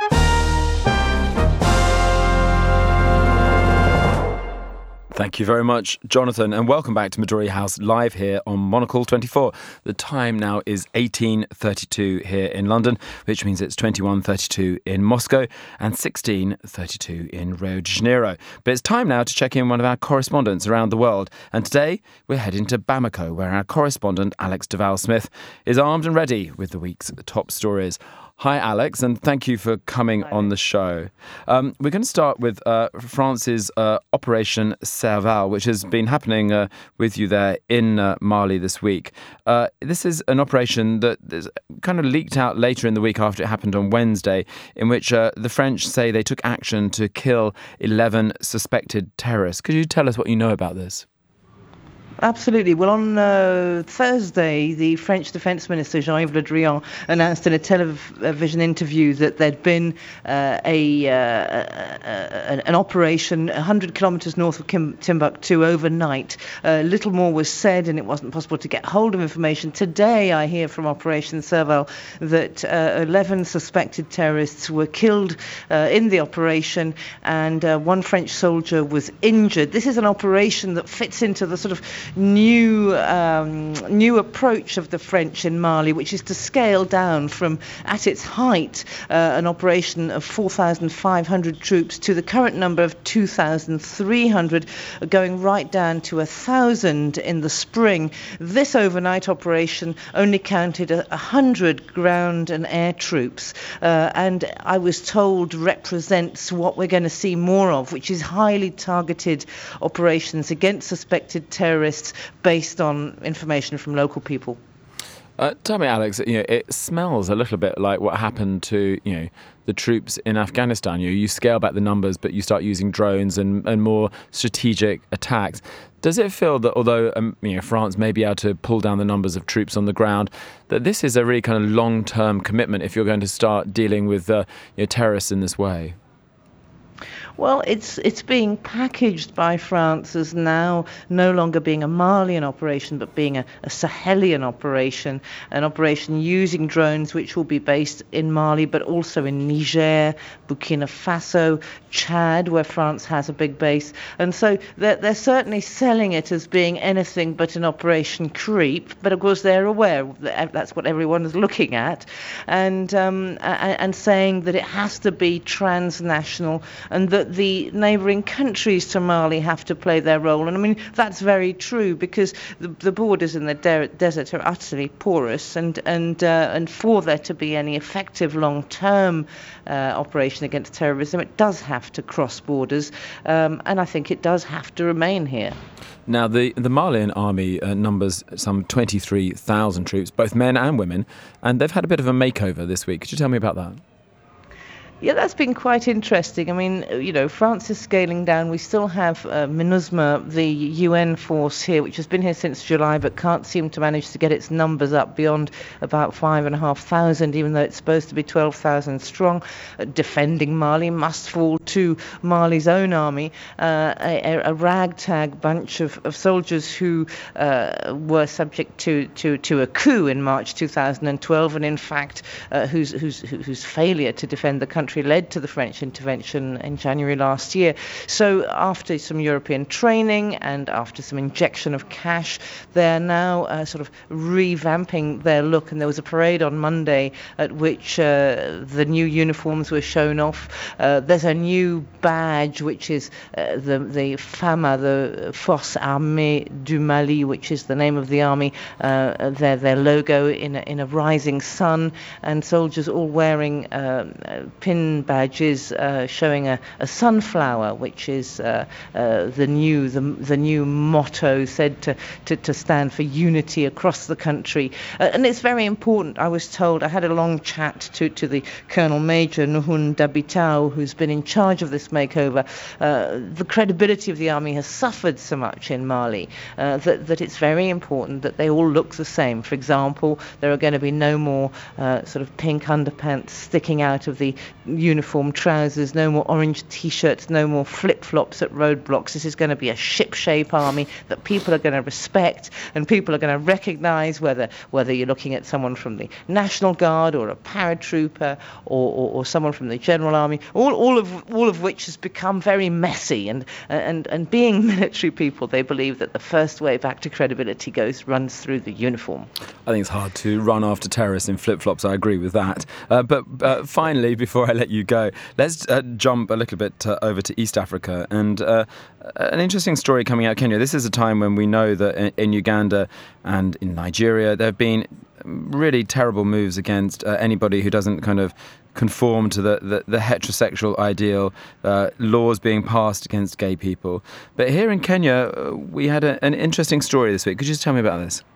Speaker 1: Thank you very much, Jonathan, and welcome back to Midori House live here on Monocle twenty-four. The time now is eighteen thirty-two here in London, which means it's twenty-one thirty-two in Moscow and sixteen thirty-two in Rio de Janeiro. But it's time now to check in one of our correspondents around the world. And today we're heading to Bamako, where our correspondent Alex Duval-Smith is armed and ready with the week's top stories. Hi, Alex, and thank you for coming Hi. on the show. Um, we're going to start with uh, France's uh, Operation Serval, which has been happening uh, with you there in uh, Mali this week. Uh, this is an operation that is kind of leaked out later in the week after it happened on Wednesday, in which uh, the French say they took action to kill eleven suspected terrorists. Could you tell us what you know about this?
Speaker 23: Absolutely. Well, on uh, Thursday, the French Defence Minister, Jean-Yves Le Drian, announced in a television interview that there'd been uh, a, uh, a an operation one hundred kilometres north of Kim- Timbuktu overnight. Uh, little more was said, and it wasn't possible to get hold of information. Today, I hear from Operation Serval that uh, eleven suspected terrorists were killed uh, in the operation, and uh, one French soldier was injured. This is an operation that fits into the sort of new um, new approach of the French in Mali, which is to scale down from, at its height, uh, an operation of four thousand five hundred troops to the current number of two thousand three hundred, going right down to one thousand in the spring. This overnight operation only counted one hundred ground and air troops, uh, and I was told represents what we're going to see more of, which is highly targeted operations against suspected terrorists based on information from local people.
Speaker 1: Uh, tell me, Alex, you know, it smells a little bit like what happened to, you know, the troops in Afghanistan. You know, you scale back the numbers, but you start using drones and, and more strategic attacks. Does it feel that although um, you know, France may be able to pull down the numbers of troops on the ground, that this is a really kind of long-term commitment if you're going to start dealing with uh, you know, terrorists in this way?
Speaker 23: Well, it's it's being packaged by France as now no longer being a Malian operation, but being a, a Sahelian operation, an operation using drones which will be based in Mali, but also in Niger, Burkina Faso, Chad, where France has a big base. And so they're, they're certainly selling it as being anything but an Operation Creep, but of course they're aware that that's what everyone is looking at, and um, and, and saying that it has to be transnational and that the neighbouring countries to Mali have to play their role. And I mean, that's very true, because the, the borders in the de- desert are utterly porous, and and uh, and for there to be any effective long-term uh, operation against terrorism, it does have to cross borders, um, and I think it does have to remain here.
Speaker 1: Now, the, the Malian army uh, numbers some twenty-three thousand troops, both men and women, and they've had a bit of a makeover this week. Could you tell me about that?
Speaker 23: Yeah, that's been quite interesting. I mean, you know, France is scaling down. We still have uh, MINUSMA, the U N force here, which has been here since July, but can't seem to manage to get its numbers up beyond about five and a half thousand, even though it's supposed to be twelve thousand strong. Uh, defending Mali must fall to Mali's own army, uh, a, a ragtag bunch of, of soldiers who uh, were subject to, to, to a coup in March two thousand twelve, and in fact, uh, whose, whose, whose failure to defend the country led to the French intervention in January last year. So after some European training and after some injection of cash, they're now uh, sort of revamping their look. And there was a parade on Monday at which uh, the new uniforms were shown off. Uh, there's a new badge, which is uh, the, the FAMA, the Force Armée du Mali, which is the name of the army, uh, their, their logo in a, in a rising sun, and soldiers all wearing um, pin badges uh, showing a, a sunflower, which is uh, uh, the new the, the new motto said to, to, to stand for unity across the country. Uh, and it's very important. I was told, I had a long chat to, to the Colonel Major Nuhun Dabitao, who's been in charge of this makeover. Uh, the credibility of the army has suffered so much in Mali uh, that, that it's very important that they all look the same. For example, there are going to be no more uh, sort of pink underpants sticking out of the uniform trousers, no more orange t-shirts, no more flip-flops at roadblocks. This is going to be a ship-shape army that people are going to respect, and people are going to recognise whether whether you're looking at someone from the National Guard or a paratrooper or, or, or someone from the General Army, all, all of all of which has become very messy. And and and being military people, they believe that the first way back to credibility goes runs through the uniform.
Speaker 1: I think it's hard to run after terrorists in flip-flops. I agree with that. Uh, but uh, finally, before I let you go, let's uh, jump a little bit uh, over to East Africa, and uh, an interesting story coming out of Kenya. This is a time when we know that in, in Uganda and in Nigeria there have been really terrible moves against uh, anybody who doesn't kind of conform to the, the, the heterosexual ideal, uh, laws being passed against gay people. But here in Kenya, uh, we had a, an interesting story this week. Could you just tell me about this?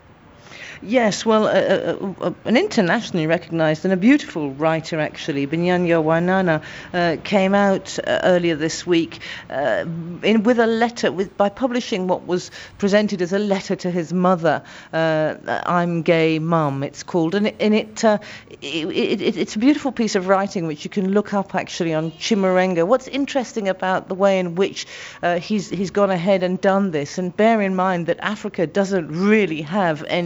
Speaker 23: Yes, well, uh, uh, an internationally recognised and a beautiful writer, actually, Binyanya Wainaina, uh, came out uh, earlier this week uh, in, with a letter, with, by publishing what was presented as a letter to his mother, uh, I'm Gay Mum, it's called. And it, and it, uh, it, it it's a beautiful piece of writing which you can look up, actually, on Chimurenga. What's interesting about the way in which uh, he's, he's gone ahead and done this, and bear in mind that Africa doesn't really have any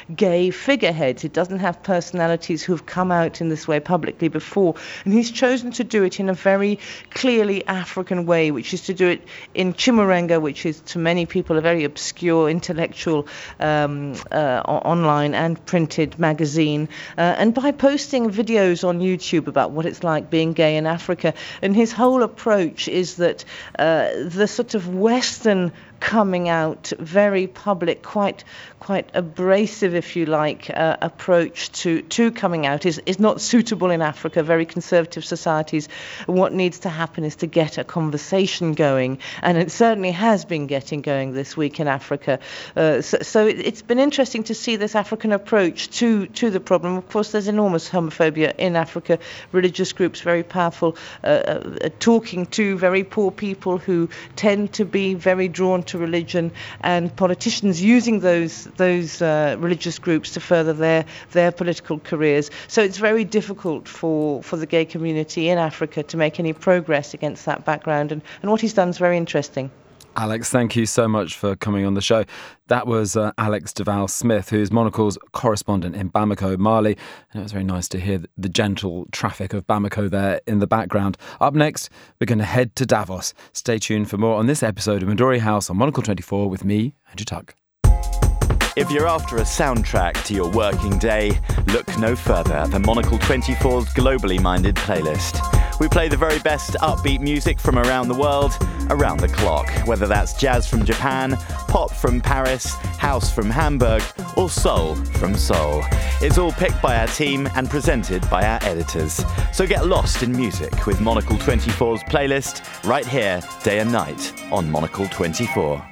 Speaker 23: gay figureheads. It doesn't have personalities who've come out in this way publicly before. And he's chosen to do it in a very clearly African way, which is to do it in Chimurenga, which is to many people a very obscure intellectual um, uh, online and printed magazine, uh, and by posting videos on YouTube about what it's like being gay in Africa. And his whole approach is that uh, the sort of Western coming out, very public, quite quite abrasive, if you like, uh, approach to, to coming out is, is not suitable in Africa, very conservative societies. What needs to happen is to get a conversation going, and it certainly has been getting going this week in Africa. Uh, so so it, it's been interesting to see this African approach to, to the problem. Of course, there's enormous homophobia in Africa, religious groups very powerful, uh, uh, talking to very poor people who tend to be very drawn to religion, and politicians using those those uh, religious groups to further their their political careers. So it's very difficult for for the gay community in Africa to make any progress against that background, and, and what he's done is very interesting.
Speaker 1: Alex, thank you so much for coming on the show. That was uh, Alex Duval-Smith, who's Monocle's correspondent in Bamako, Mali. And it was very nice to hear the gentle traffic of Bamako there in the background. Up next, we're going to head to Davos. Stay tuned for more on this episode of Midori House on Monocle twenty-four with me, Andrew Tuck.
Speaker 4: If you're after a soundtrack to your working day, look no further than Monocle twenty-four's globally minded playlist. We play the very best upbeat music from around the world, around the clock, whether that's jazz from Japan, pop from Paris, house from Hamburg, or soul from Seoul. It's all picked by our team and presented by our editors. So get lost in music with Monocle twenty-four's playlist right here, day and night, on Monocle twenty-four.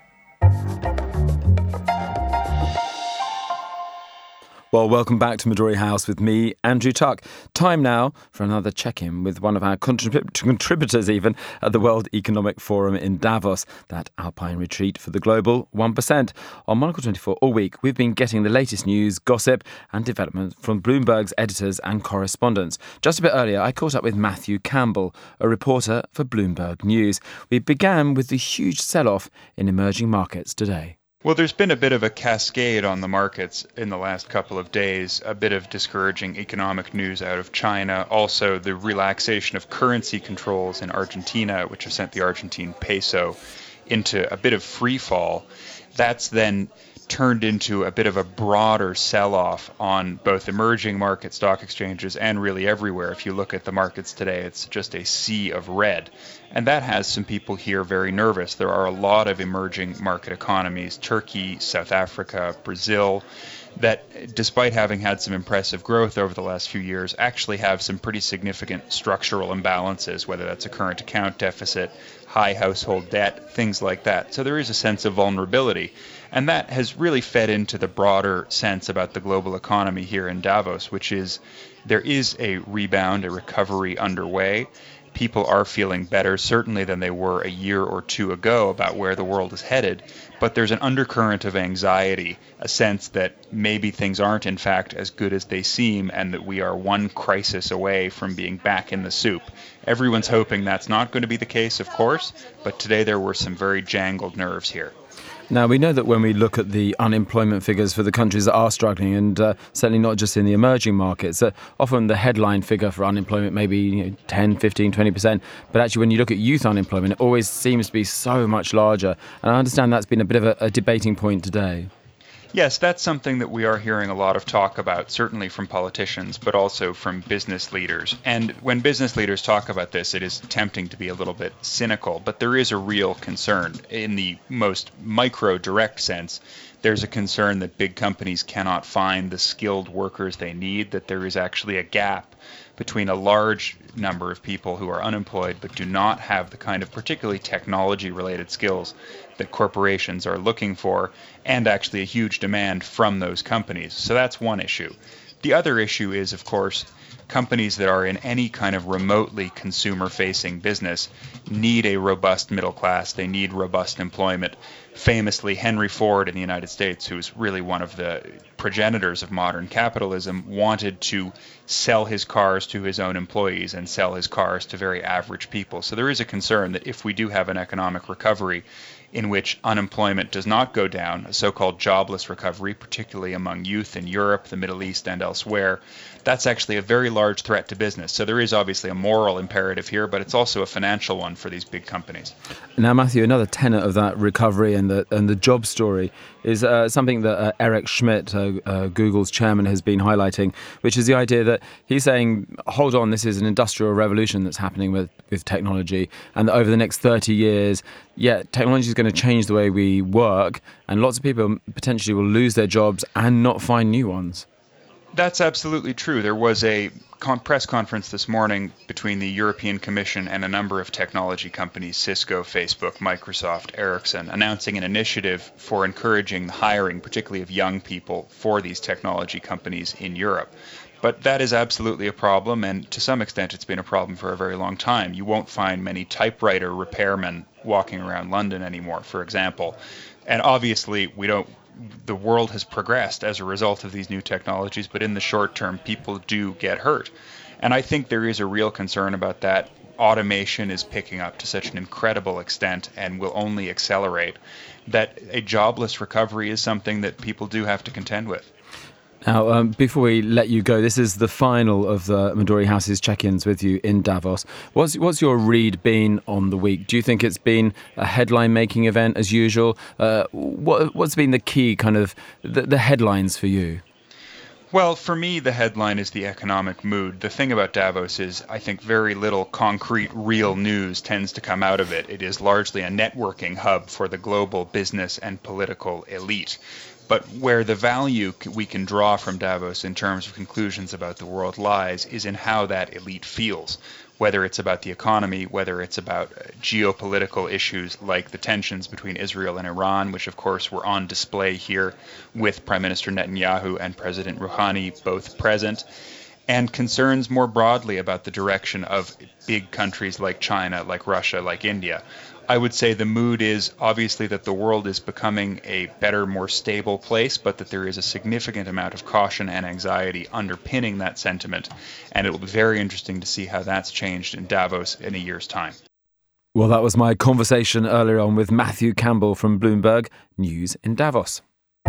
Speaker 1: Well, welcome back to Midori House with me, Andrew Tuck. Time now for another check-in with one of our contrib- contributors even at the World Economic Forum in Davos, that alpine retreat for the global one percent. On Monocle twenty-four all week, we've been getting the latest news, gossip and development from Bloomberg's editors and correspondents. Just a bit earlier, I caught up with Matthew Campbell, a reporter for Bloomberg News. We began with the huge sell-off in emerging markets today.
Speaker 6: Well, there's been a bit of a cascade on the markets in the last couple of days, a bit of discouraging economic news out of China, also the relaxation of currency controls in Argentina, which have sent the Argentine peso into a bit of free fall. That's then turned into a bit of a broader sell-off on both emerging market stock exchanges and really everywhere. If you look at the markets today, it's just a sea of red. And that has some people here very nervous. There are a lot of emerging market economies, Turkey, South Africa, Brazil, that despite having had some impressive growth over the last few years, actually have some pretty significant structural imbalances, whether that's a current account deficit, high household debt, things like that. So there is a sense of vulnerability. And that has really fed into the broader sense about the global economy here in Davos, which is there is a rebound, a recovery underway. People are feeling better, certainly than they were a year or two ago about where the world is headed. But there's an undercurrent of anxiety, a sense that maybe things aren't in fact as good as they seem and that we are one crisis away from being back in the soup. Everyone's hoping that's not going to be the case, of course, but today there were some very jangled nerves here.
Speaker 1: Now, we know that when we look at the unemployment figures for the countries that are struggling, and uh, certainly not just in the emerging markets, uh, often the headline figure for unemployment may be you know, ten, fifteen, twenty percent. But actually, when you look at youth unemployment, it always seems to be so much larger. And I understand that's been a bit of a, a debating point today.
Speaker 6: Yes, that's something that we are hearing a lot of talk about, certainly from politicians, but also from business leaders. And when business leaders talk about this, it is tempting to be a little bit cynical, but there is a real concern. In the most micro, direct sense, there's a concern that big companies cannot find the skilled workers they need, that there is actually a gap between a large number of people who are unemployed but do not have the kind of particularly technology-related skills that corporations are looking for, and actually a huge demand from those companies. So that's one issue. The other issue is, of course, companies that are in any kind of remotely consumer-facing business need a robust middle class. They need robust employment. Famously, Henry Ford in the United States, who's really one of the progenitors of modern capitalism, wanted to sell his cars to his own employees and sell his cars to very average people. So there is a concern that if we do have an economic recovery in which unemployment does not go down, a so-called jobless recovery, particularly among youth in Europe, the Middle East, and elsewhere, that's actually a very large threat to business. So there is obviously a moral imperative here, but it's also a financial one for these big companies.
Speaker 1: Now, Matthew, another tenet of that recovery and the and the job story is uh, something that uh, Eric Schmidt, uh, uh, Google's chairman, has been highlighting, which is the idea that he's saying, hold on, this is an industrial revolution that's happening with, with technology, and that over the next thirty years, yeah, technology is going to change the way we work, and lots of people potentially will lose their jobs and not find new ones.
Speaker 6: That's absolutely true. There was a con- press conference this morning between the European Commission and a number of technology companies, Cisco, Facebook, Microsoft, Ericsson, announcing an initiative for encouraging the hiring, particularly of young people, for these technology companies in Europe. But that is absolutely a problem, and to some extent it's been a problem for a very long time. You won't find many typewriter repairmen walking around London anymore, for example. And obviously we don't the world has progressed as a result of these new technologies, but in the short term, people do get hurt. And I think there is a real concern about that. Automation is picking up to such an incredible extent and will only accelerate that a jobless recovery is something that people do have to contend with.
Speaker 1: Now, um, before we let you go, this is the final of the Midori House's check-ins with you in Davos. What's, what's your read been on the week? Do you think it's been a headline-making event as usual? Uh, what, what's been the key kind of the, the headlines for you?
Speaker 6: Well, for me, the headline is the economic mood. The thing about Davos is I think very little concrete, real news tends to come out of it. It is largely a networking hub for the global business and political elite. But where the value we can draw from Davos in terms of conclusions about the world lies is in how that elite feels, whether it's about the economy, whether it's about geopolitical issues like the tensions between Israel and Iran, which of course were on display here with Prime Minister Netanyahu and President Rouhani both present, and concerns more broadly about the direction of big countries like China, like Russia, like India. I would say the mood is obviously that the world is becoming a better, more stable place, but that there is a significant amount of caution and anxiety underpinning that sentiment. And it will be very interesting to see how that's changed in Davos in a year's time.
Speaker 1: Well, that was my conversation earlier on with Matthew Campbell from Bloomberg News in Davos.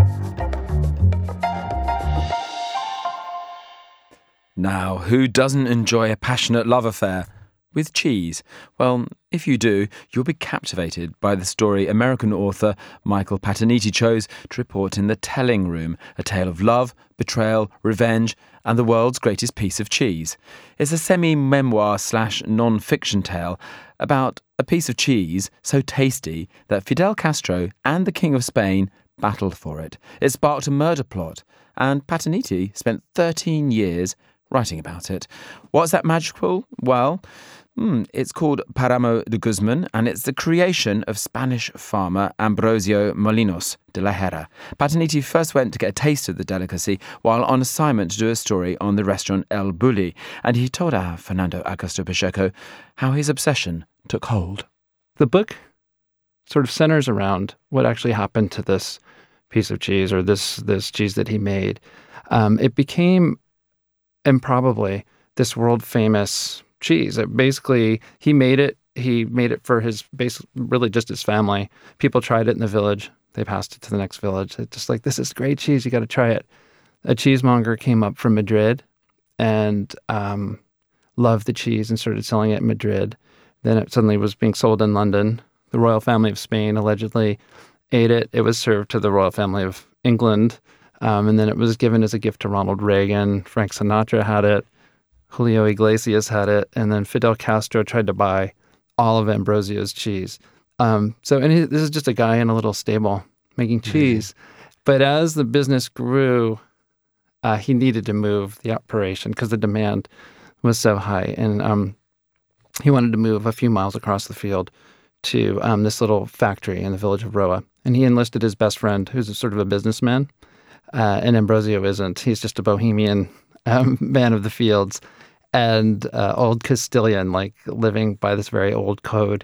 Speaker 1: Now, who doesn't enjoy a passionate love affair with cheese? Well, if you do, you'll be captivated by the story American author Michael Pataniti chose to report in The Telling Room, a tale of love, betrayal, revenge, and the world's greatest piece of cheese. It's a semi-memoir slash non-fiction tale about a piece of cheese so tasty that Fidel Castro and the King of Spain battled for it. It sparked a murder plot, and Pataniti spent thirteen years writing about it. What's that magical? Well, hmm, it's called Páramo de Guzmán, and it's the creation of Spanish farmer Ambrosio Molinos de la Hera. Pataniti first went to get a taste of the delicacy while on assignment to do a story on the restaurant El Bulli, and he told our Fernando Augusto Pacheco how his obsession took hold.
Speaker 7: The book sort of centers around what actually happened to this piece of cheese, or this this cheese that he made. Um, it became improbably this world-famous cheese. It basically, he made it. He made it for his, basically, really just his family. People tried it in the village. They passed it to the next village. It's just like, this is great cheese. You got to try it. A cheesemonger came up from Madrid and um, loved the cheese and started selling it in Madrid. Then it suddenly was being sold in London. The royal family of Spain allegedly ate it. It was served to the royal family of England. Um, and then it was given as a gift to Ronald Reagan. Frank Sinatra had it. Julio Iglesias had it. And then Fidel Castro tried to buy all of Ambrosio's cheese. Um, so and he, this is just a guy in a little stable making cheese. Mm-hmm. But as the business grew, uh, he needed to move the operation because the demand was so high. And um, he wanted to move a few miles across the field to um, this little factory in the village of Roa. And he enlisted his best friend, who's a sort of a businessman. Uh, and Ambrosio isn't. He's just a bohemian um, man of the fields and uh, old Castilian, like living by this very old code.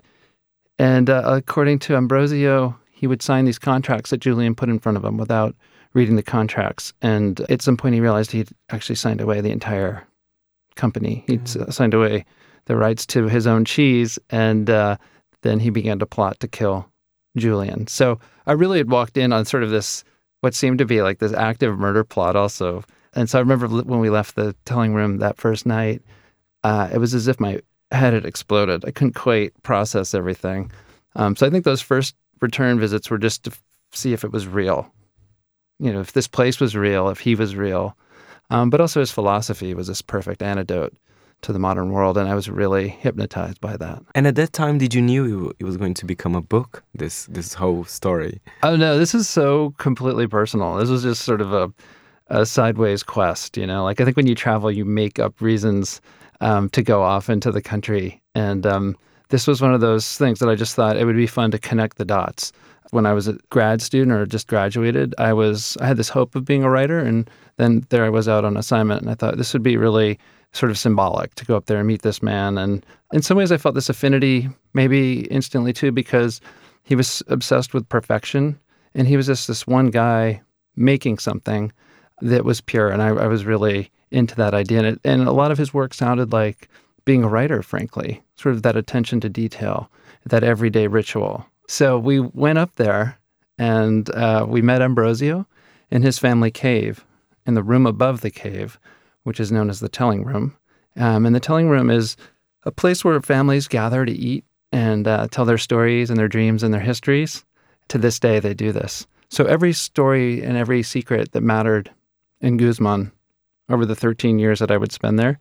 Speaker 7: And uh, according to Ambrosio, he would sign these contracts that Julian put in front of him without reading the contracts. And at some point he realized he'd actually signed away the entire company. He'd mm-hmm. signed away the rights to his own cheese. And uh, then he began to plot to kill Julian. So I really had walked in on sort of this, what seemed to be like this active murder plot also. And so I remember when we left the telling room that first night, uh, it was as if my head had exploded. I couldn't quite process everything. Um, so I think those first return visits were just to f- see if it was real. You know, if this place was real, if he was real. Um, but also his philosophy was this perfect antidote to the modern world, and I was really hypnotized by that.
Speaker 10: And at that time, did you knew it was going to become a book, this this whole story?
Speaker 7: Oh, no, this is so completely personal. This was just sort of a, a sideways quest, you know? Like, I think when you travel, you make up reasons um, to go off into the country. And um, this was one of those things that I just thought it would be fun to connect the dots. When I was a grad student or just graduated, I was I had this hope of being a writer, and then there I was out on assignment, and I thought this would be really sort of symbolic to go up there and meet this man. And in some ways I felt this affinity maybe instantly too, because he was obsessed with perfection, and he was just this one guy making something that was pure, and I, I was really into that idea. And, it, and a lot of his work sounded like being a writer, frankly, sort of that attention to detail, that everyday ritual. So we went up there, and uh, we met Ambrosio in his family cave, in the room above the cave, which is known as the telling room. Um, and the telling room is a place where families gather to eat and uh, tell their stories and their dreams and their histories. To this day, they do this. So every story and every secret that mattered in Guzman over the thirteen years that I would spend there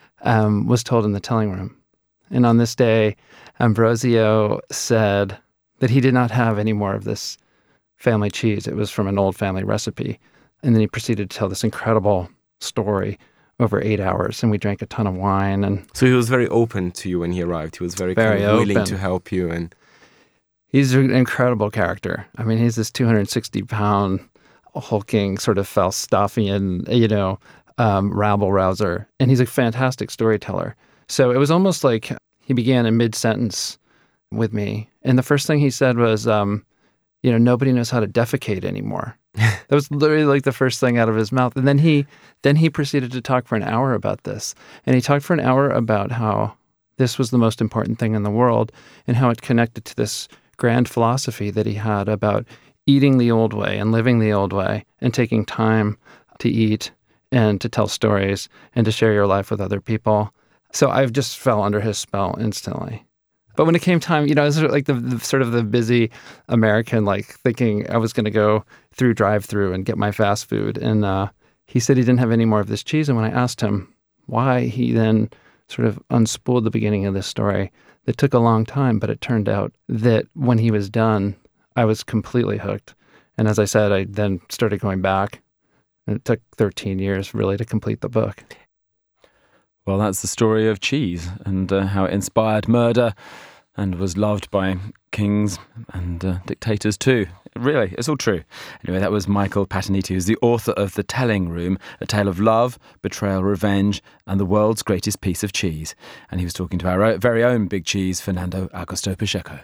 Speaker 7: um, was told in the telling room. And on this day, Ambrosio said that he did not have any more of this family cheese. It was from an old family recipe. And then he proceeded to tell this incredible story over eight hours, and we drank a ton of wine. And
Speaker 10: so he was very open to you when he arrived. He was very,
Speaker 7: very
Speaker 10: kind of willing
Speaker 7: open.
Speaker 10: to help you. And
Speaker 7: he's an incredible character. I mean, he's this two hundred sixty pound hulking sort of Falstaffian, you know, um, rabble-rouser, and he's a fantastic storyteller. So it was almost like he began in mid-sentence with me, and the first thing he said was, um, you know, nobody knows how to defecate anymore. That was literally like the first thing out of his mouth. And then he then he proceeded to talk for an hour about this. And he talked for an hour about how this was the most important thing in the world, and how it connected to this grand philosophy that he had about eating the old way and living the old way and taking time to eat and to tell stories and to share your life with other people. So I just fell under his spell instantly. But when it came time, you know, I was like the, the sort of the busy American, like thinking I was going to go through drive-through and get my fast food. And uh, he said he didn't have any more of this cheese. And when I asked him why, he then sort of unspooled the beginning of this story that took a long time. But it turned out that when he was done, I was completely hooked. And as I said, I then started going back. And it took thirteen years really to complete the book.
Speaker 1: Well, that's the story of cheese and uh, how it inspired murder and was loved by kings and uh, dictators too. Really, it's all true. Anyway, that was Michael Pataniti, who's the author of The Telling Room, a tale of love, betrayal, revenge, and the world's greatest piece of cheese. And he was talking to our very own big cheese, Fernando Augusto Pacheco.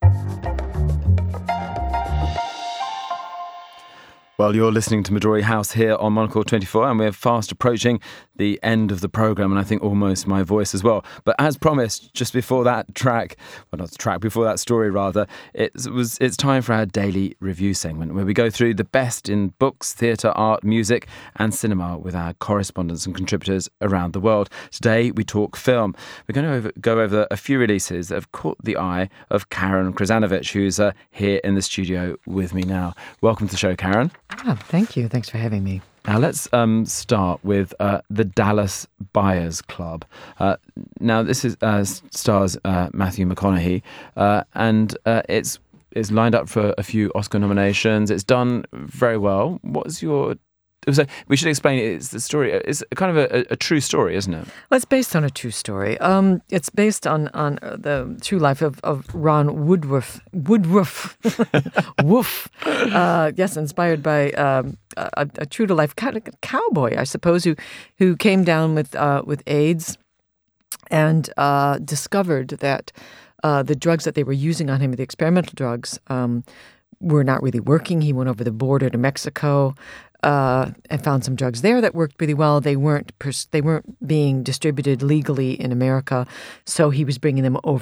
Speaker 1: Well, you're listening to Midori House here on Monocle twenty-four, and we're fast approaching the end of the programme, and I think almost my voice as well. But as promised, just before that track, well, not the track, before that story rather, it was it's time for our daily review segment, where we go through the best in books, theatre, art, music and cinema with our correspondents and contributors around the world. Today we talk film. We're going to over, go over a few releases that have caught the eye of Karen Krasanovic, who's uh, here in the studio with me now. Welcome to the show, Karen.
Speaker 2: Oh, thank you. Thanks for having me.
Speaker 1: Now, let's um, start with uh, the Dallas Buyers Club. Uh, now, this is uh, stars uh, Matthew McConaughey, uh, and uh, it's it's lined up for a few Oscar nominations. It's done very well. What's your... So we should explain it. It's the story. It's kind of a, a true story, isn't it?
Speaker 2: Well, it's based on a true story. Um, it's based on on the true life of, of Ron Woodruff. Woodruff, Woof. Uh, yes, inspired by um, a, a true to life kind of cowboy, I suppose, who who came down with uh, with AIDS and uh, discovered that uh, the drugs that they were using on him, the experimental drugs, um, were not really working. He went over the border to Mexico. Uh, and found some drugs there that worked really well. They weren't pers- they weren't being distributed legally in America, so he was bringing them over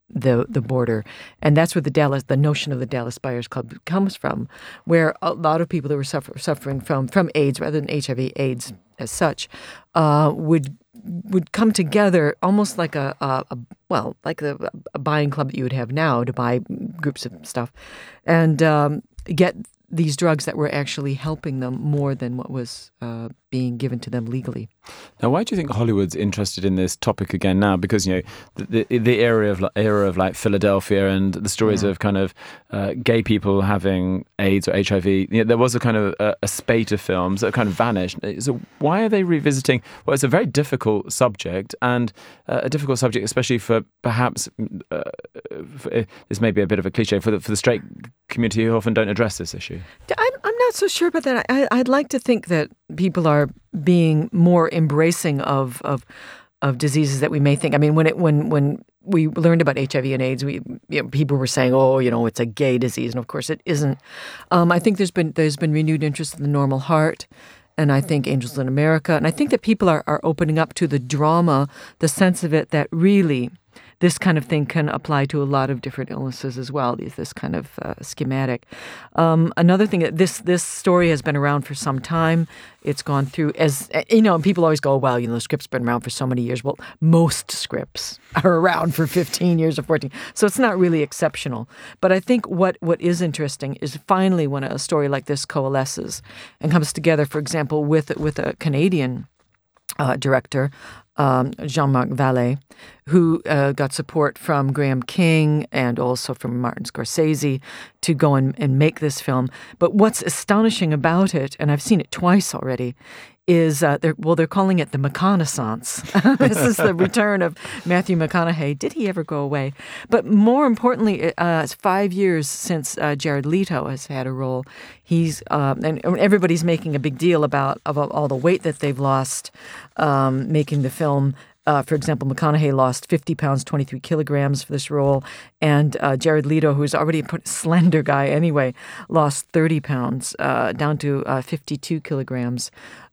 Speaker 2: the the border. And that's where the Dallas, the notion of the Dallas Buyers Club comes from, where a lot of people that were suffer, suffering from, from AIDS, rather than H I V, AIDS as such, uh, would would come together almost like a, a, a well, like a, a buying club that you would have now to buy groups of stuff, and um, get these drugs that were actually helping them more than what was uh, being given to them legally.
Speaker 1: Now, why do you think Hollywood's interested in this topic again now? Because, you know, the the, the era of era of like Philadelphia and the stories yeah. of kind of uh, gay people having AIDS or H I V, you know, there was a kind of a, a spate of films that kind of vanished. So why are they revisiting? Well, it's a very difficult subject, and uh, a difficult subject, especially for perhaps uh, for, this may be a bit of a cliche for the for the straight community who often don't address this issue.
Speaker 2: I'm I'm not so sure about that. I, I'd like to think that people are being more embracing of of of diseases that we may think. I mean, when it when when we learned about H I V and AIDS, we you know, people were saying, "Oh, you know, it's a gay disease," and of course, it isn't. Um, I think there's been there's been renewed interest in the normal heart, and I think Angels in America, and I think that people are are opening up to the drama, the sense of it that really this kind of thing can apply to a lot of different illnesses as well. This kind of uh, schematic. Um, another thing, this this story has been around for some time. It's gone through, as you know, and people always go, "Well, you know, the script's been around for so many years." Well, most scripts are around for fifteen years or fourteen, so it's not really exceptional. But I think what what is interesting is finally when a story like this coalesces and comes together. For example, with with a Canadian uh, director. Um, Jean-Marc Vallée, who uh, got support from Graham King and also from Martin Scorsese to go and, and make this film. But what's astonishing about it, and I've seen it twice already, is uh, they're well, they're calling it the McConaissance. This is the return of Matthew McConaughey. Did he ever go away? But more importantly, uh, it's five years since uh, Jared Leto has had a role. He's um, and everybody's making a big deal about of all the weight that they've lost um, making the film. Uh, for example, McConaughey lost fifty pounds, twenty-three kilograms for this role. And uh, Jared Leto, who's already a slender guy anyway, lost thirty pounds, uh, down to uh, fifty-two kilograms.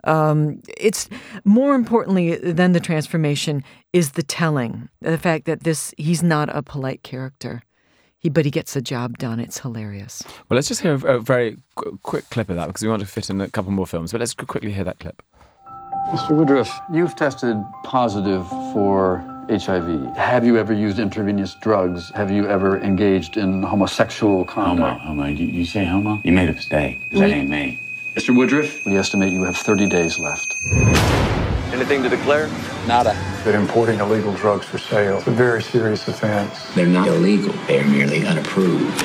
Speaker 2: Um, it's more importantly than the transformation is the telling, the fact that this he's not a polite character. He, but he gets the job done. It's hilarious.
Speaker 1: Well, let's just hear a, a very qu- quick clip of that because we want to fit in a couple more films. But let's quickly hear that clip.
Speaker 8: Mister Woodruff, you've tested positive for H I V. Have you ever used intravenous drugs? Have you ever engaged in homosexual conduct?
Speaker 11: Homo, homo. You, you say homo? You made a mistake, because that ain't me.
Speaker 8: Mister Woodruff, we estimate you have thirty days left.
Speaker 20: Anything to declare? Nada.
Speaker 17: But importing illegal drugs for sale is a very serious offense.
Speaker 11: They're not illegal. They're merely unapproved.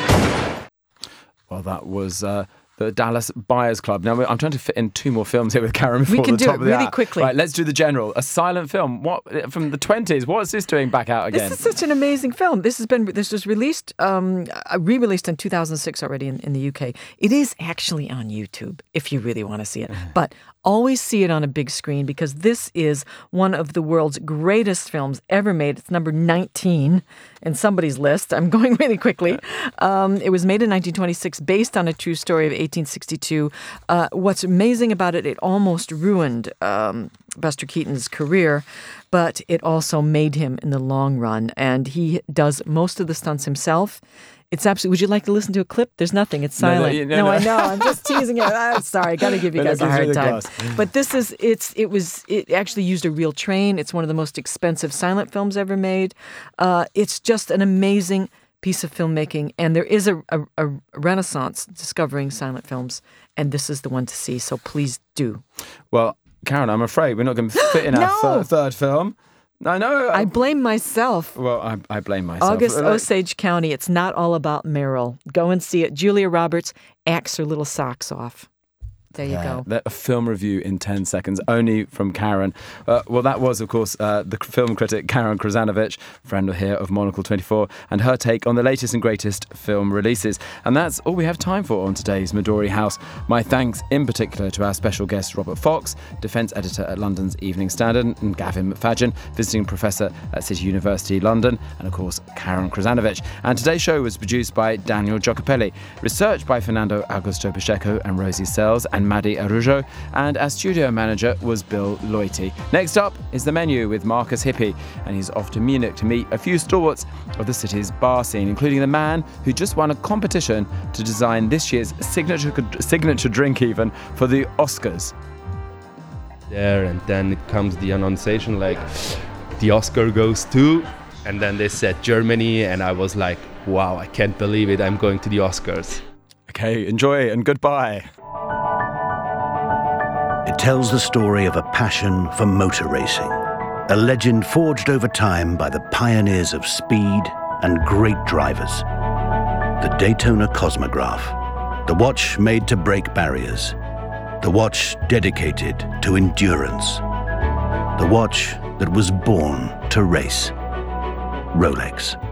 Speaker 1: Well, that was... Uh The Dallas Buyers Club. Now, I'm trying to fit in two more films here with Karen before
Speaker 2: we can
Speaker 1: the
Speaker 2: do
Speaker 1: top
Speaker 2: it
Speaker 1: of the
Speaker 2: really
Speaker 1: hour.
Speaker 2: quickly.
Speaker 1: Right, let's do The General, a silent film. What from the twenties? What is this doing back out again?
Speaker 2: This is such an amazing film. This has been this was released, um, re-released in two thousand six already in, in the U K. It is actually on YouTube if you really want to see it, but always see it on a big screen because this is one of the world's greatest films ever made. It's number nineteen in somebody's list. I'm going really quickly. Um, it was made in nineteen twenty-six, based on a true story of eighteen sixty-two. Uh, what's amazing about it, it almost ruined um, Buster Keaton's career, but it also made him in the long run. And he does most of the stunts himself. It's absolutely. Would you like to listen to a clip? There's nothing. It's silent.
Speaker 1: No, no,
Speaker 2: no,
Speaker 1: no, no.
Speaker 2: I know. I'm just teasing it. I'm sorry. I got to give you guys a hard time. But this is. It's. It was. It actually used a real train. It's one of the most expensive silent films ever made. Uh, it's just an amazing piece of filmmaking, and there is a, a, a renaissance discovering silent films, and this is the one to see. So please do.
Speaker 1: Well, Karen, I'm afraid we're not going to fit in
Speaker 2: no!
Speaker 1: our th- third film. I know.
Speaker 2: I blame myself.
Speaker 1: Well, I, I blame myself.
Speaker 2: August Osage County. It's not all about Meryl. Go and see it. Julia Roberts acts her little socks off. There you
Speaker 1: yeah,
Speaker 2: go.
Speaker 1: A film review in ten seconds, only from Karen. Uh, well, that was, of course, uh, the film critic Karen Krzanovich, friend here of Monocle twenty-four, and her take on the latest and greatest film releases. And that's all we have time for on today's Midori House. My thanks in particular to our special guest, Robert Fox, defence editor at London's Evening Standard, and Gavin McFadgen, visiting professor at City University London, and, of course, Karen Krzanovich. And today's show was produced by Daniel Giacopelli, researched by Fernando Augusto Pacheco and Rosie Sells, and and Maddie Arujo, and our studio manager was Bill Loity. Next up is The Menu with Marcus Hippie, and he's off to Munich to meet a few stalwarts of the city's bar scene, including the man who just won a competition to design this year's signature signature drink even for the Oscars.
Speaker 18: There, and then it comes the annunciation like the Oscar goes to, and then they said Germany, and I was like, wow, I can't believe it, I'm going to the Oscars.
Speaker 1: Okay, enjoy and goodbye.
Speaker 19: It tells the story of a passion for motor racing, a legend forged over time by the pioneers of speed and great drivers. The Daytona Cosmograph, the watch made to break barriers, the watch dedicated to endurance, the watch that was born to race. Rolex.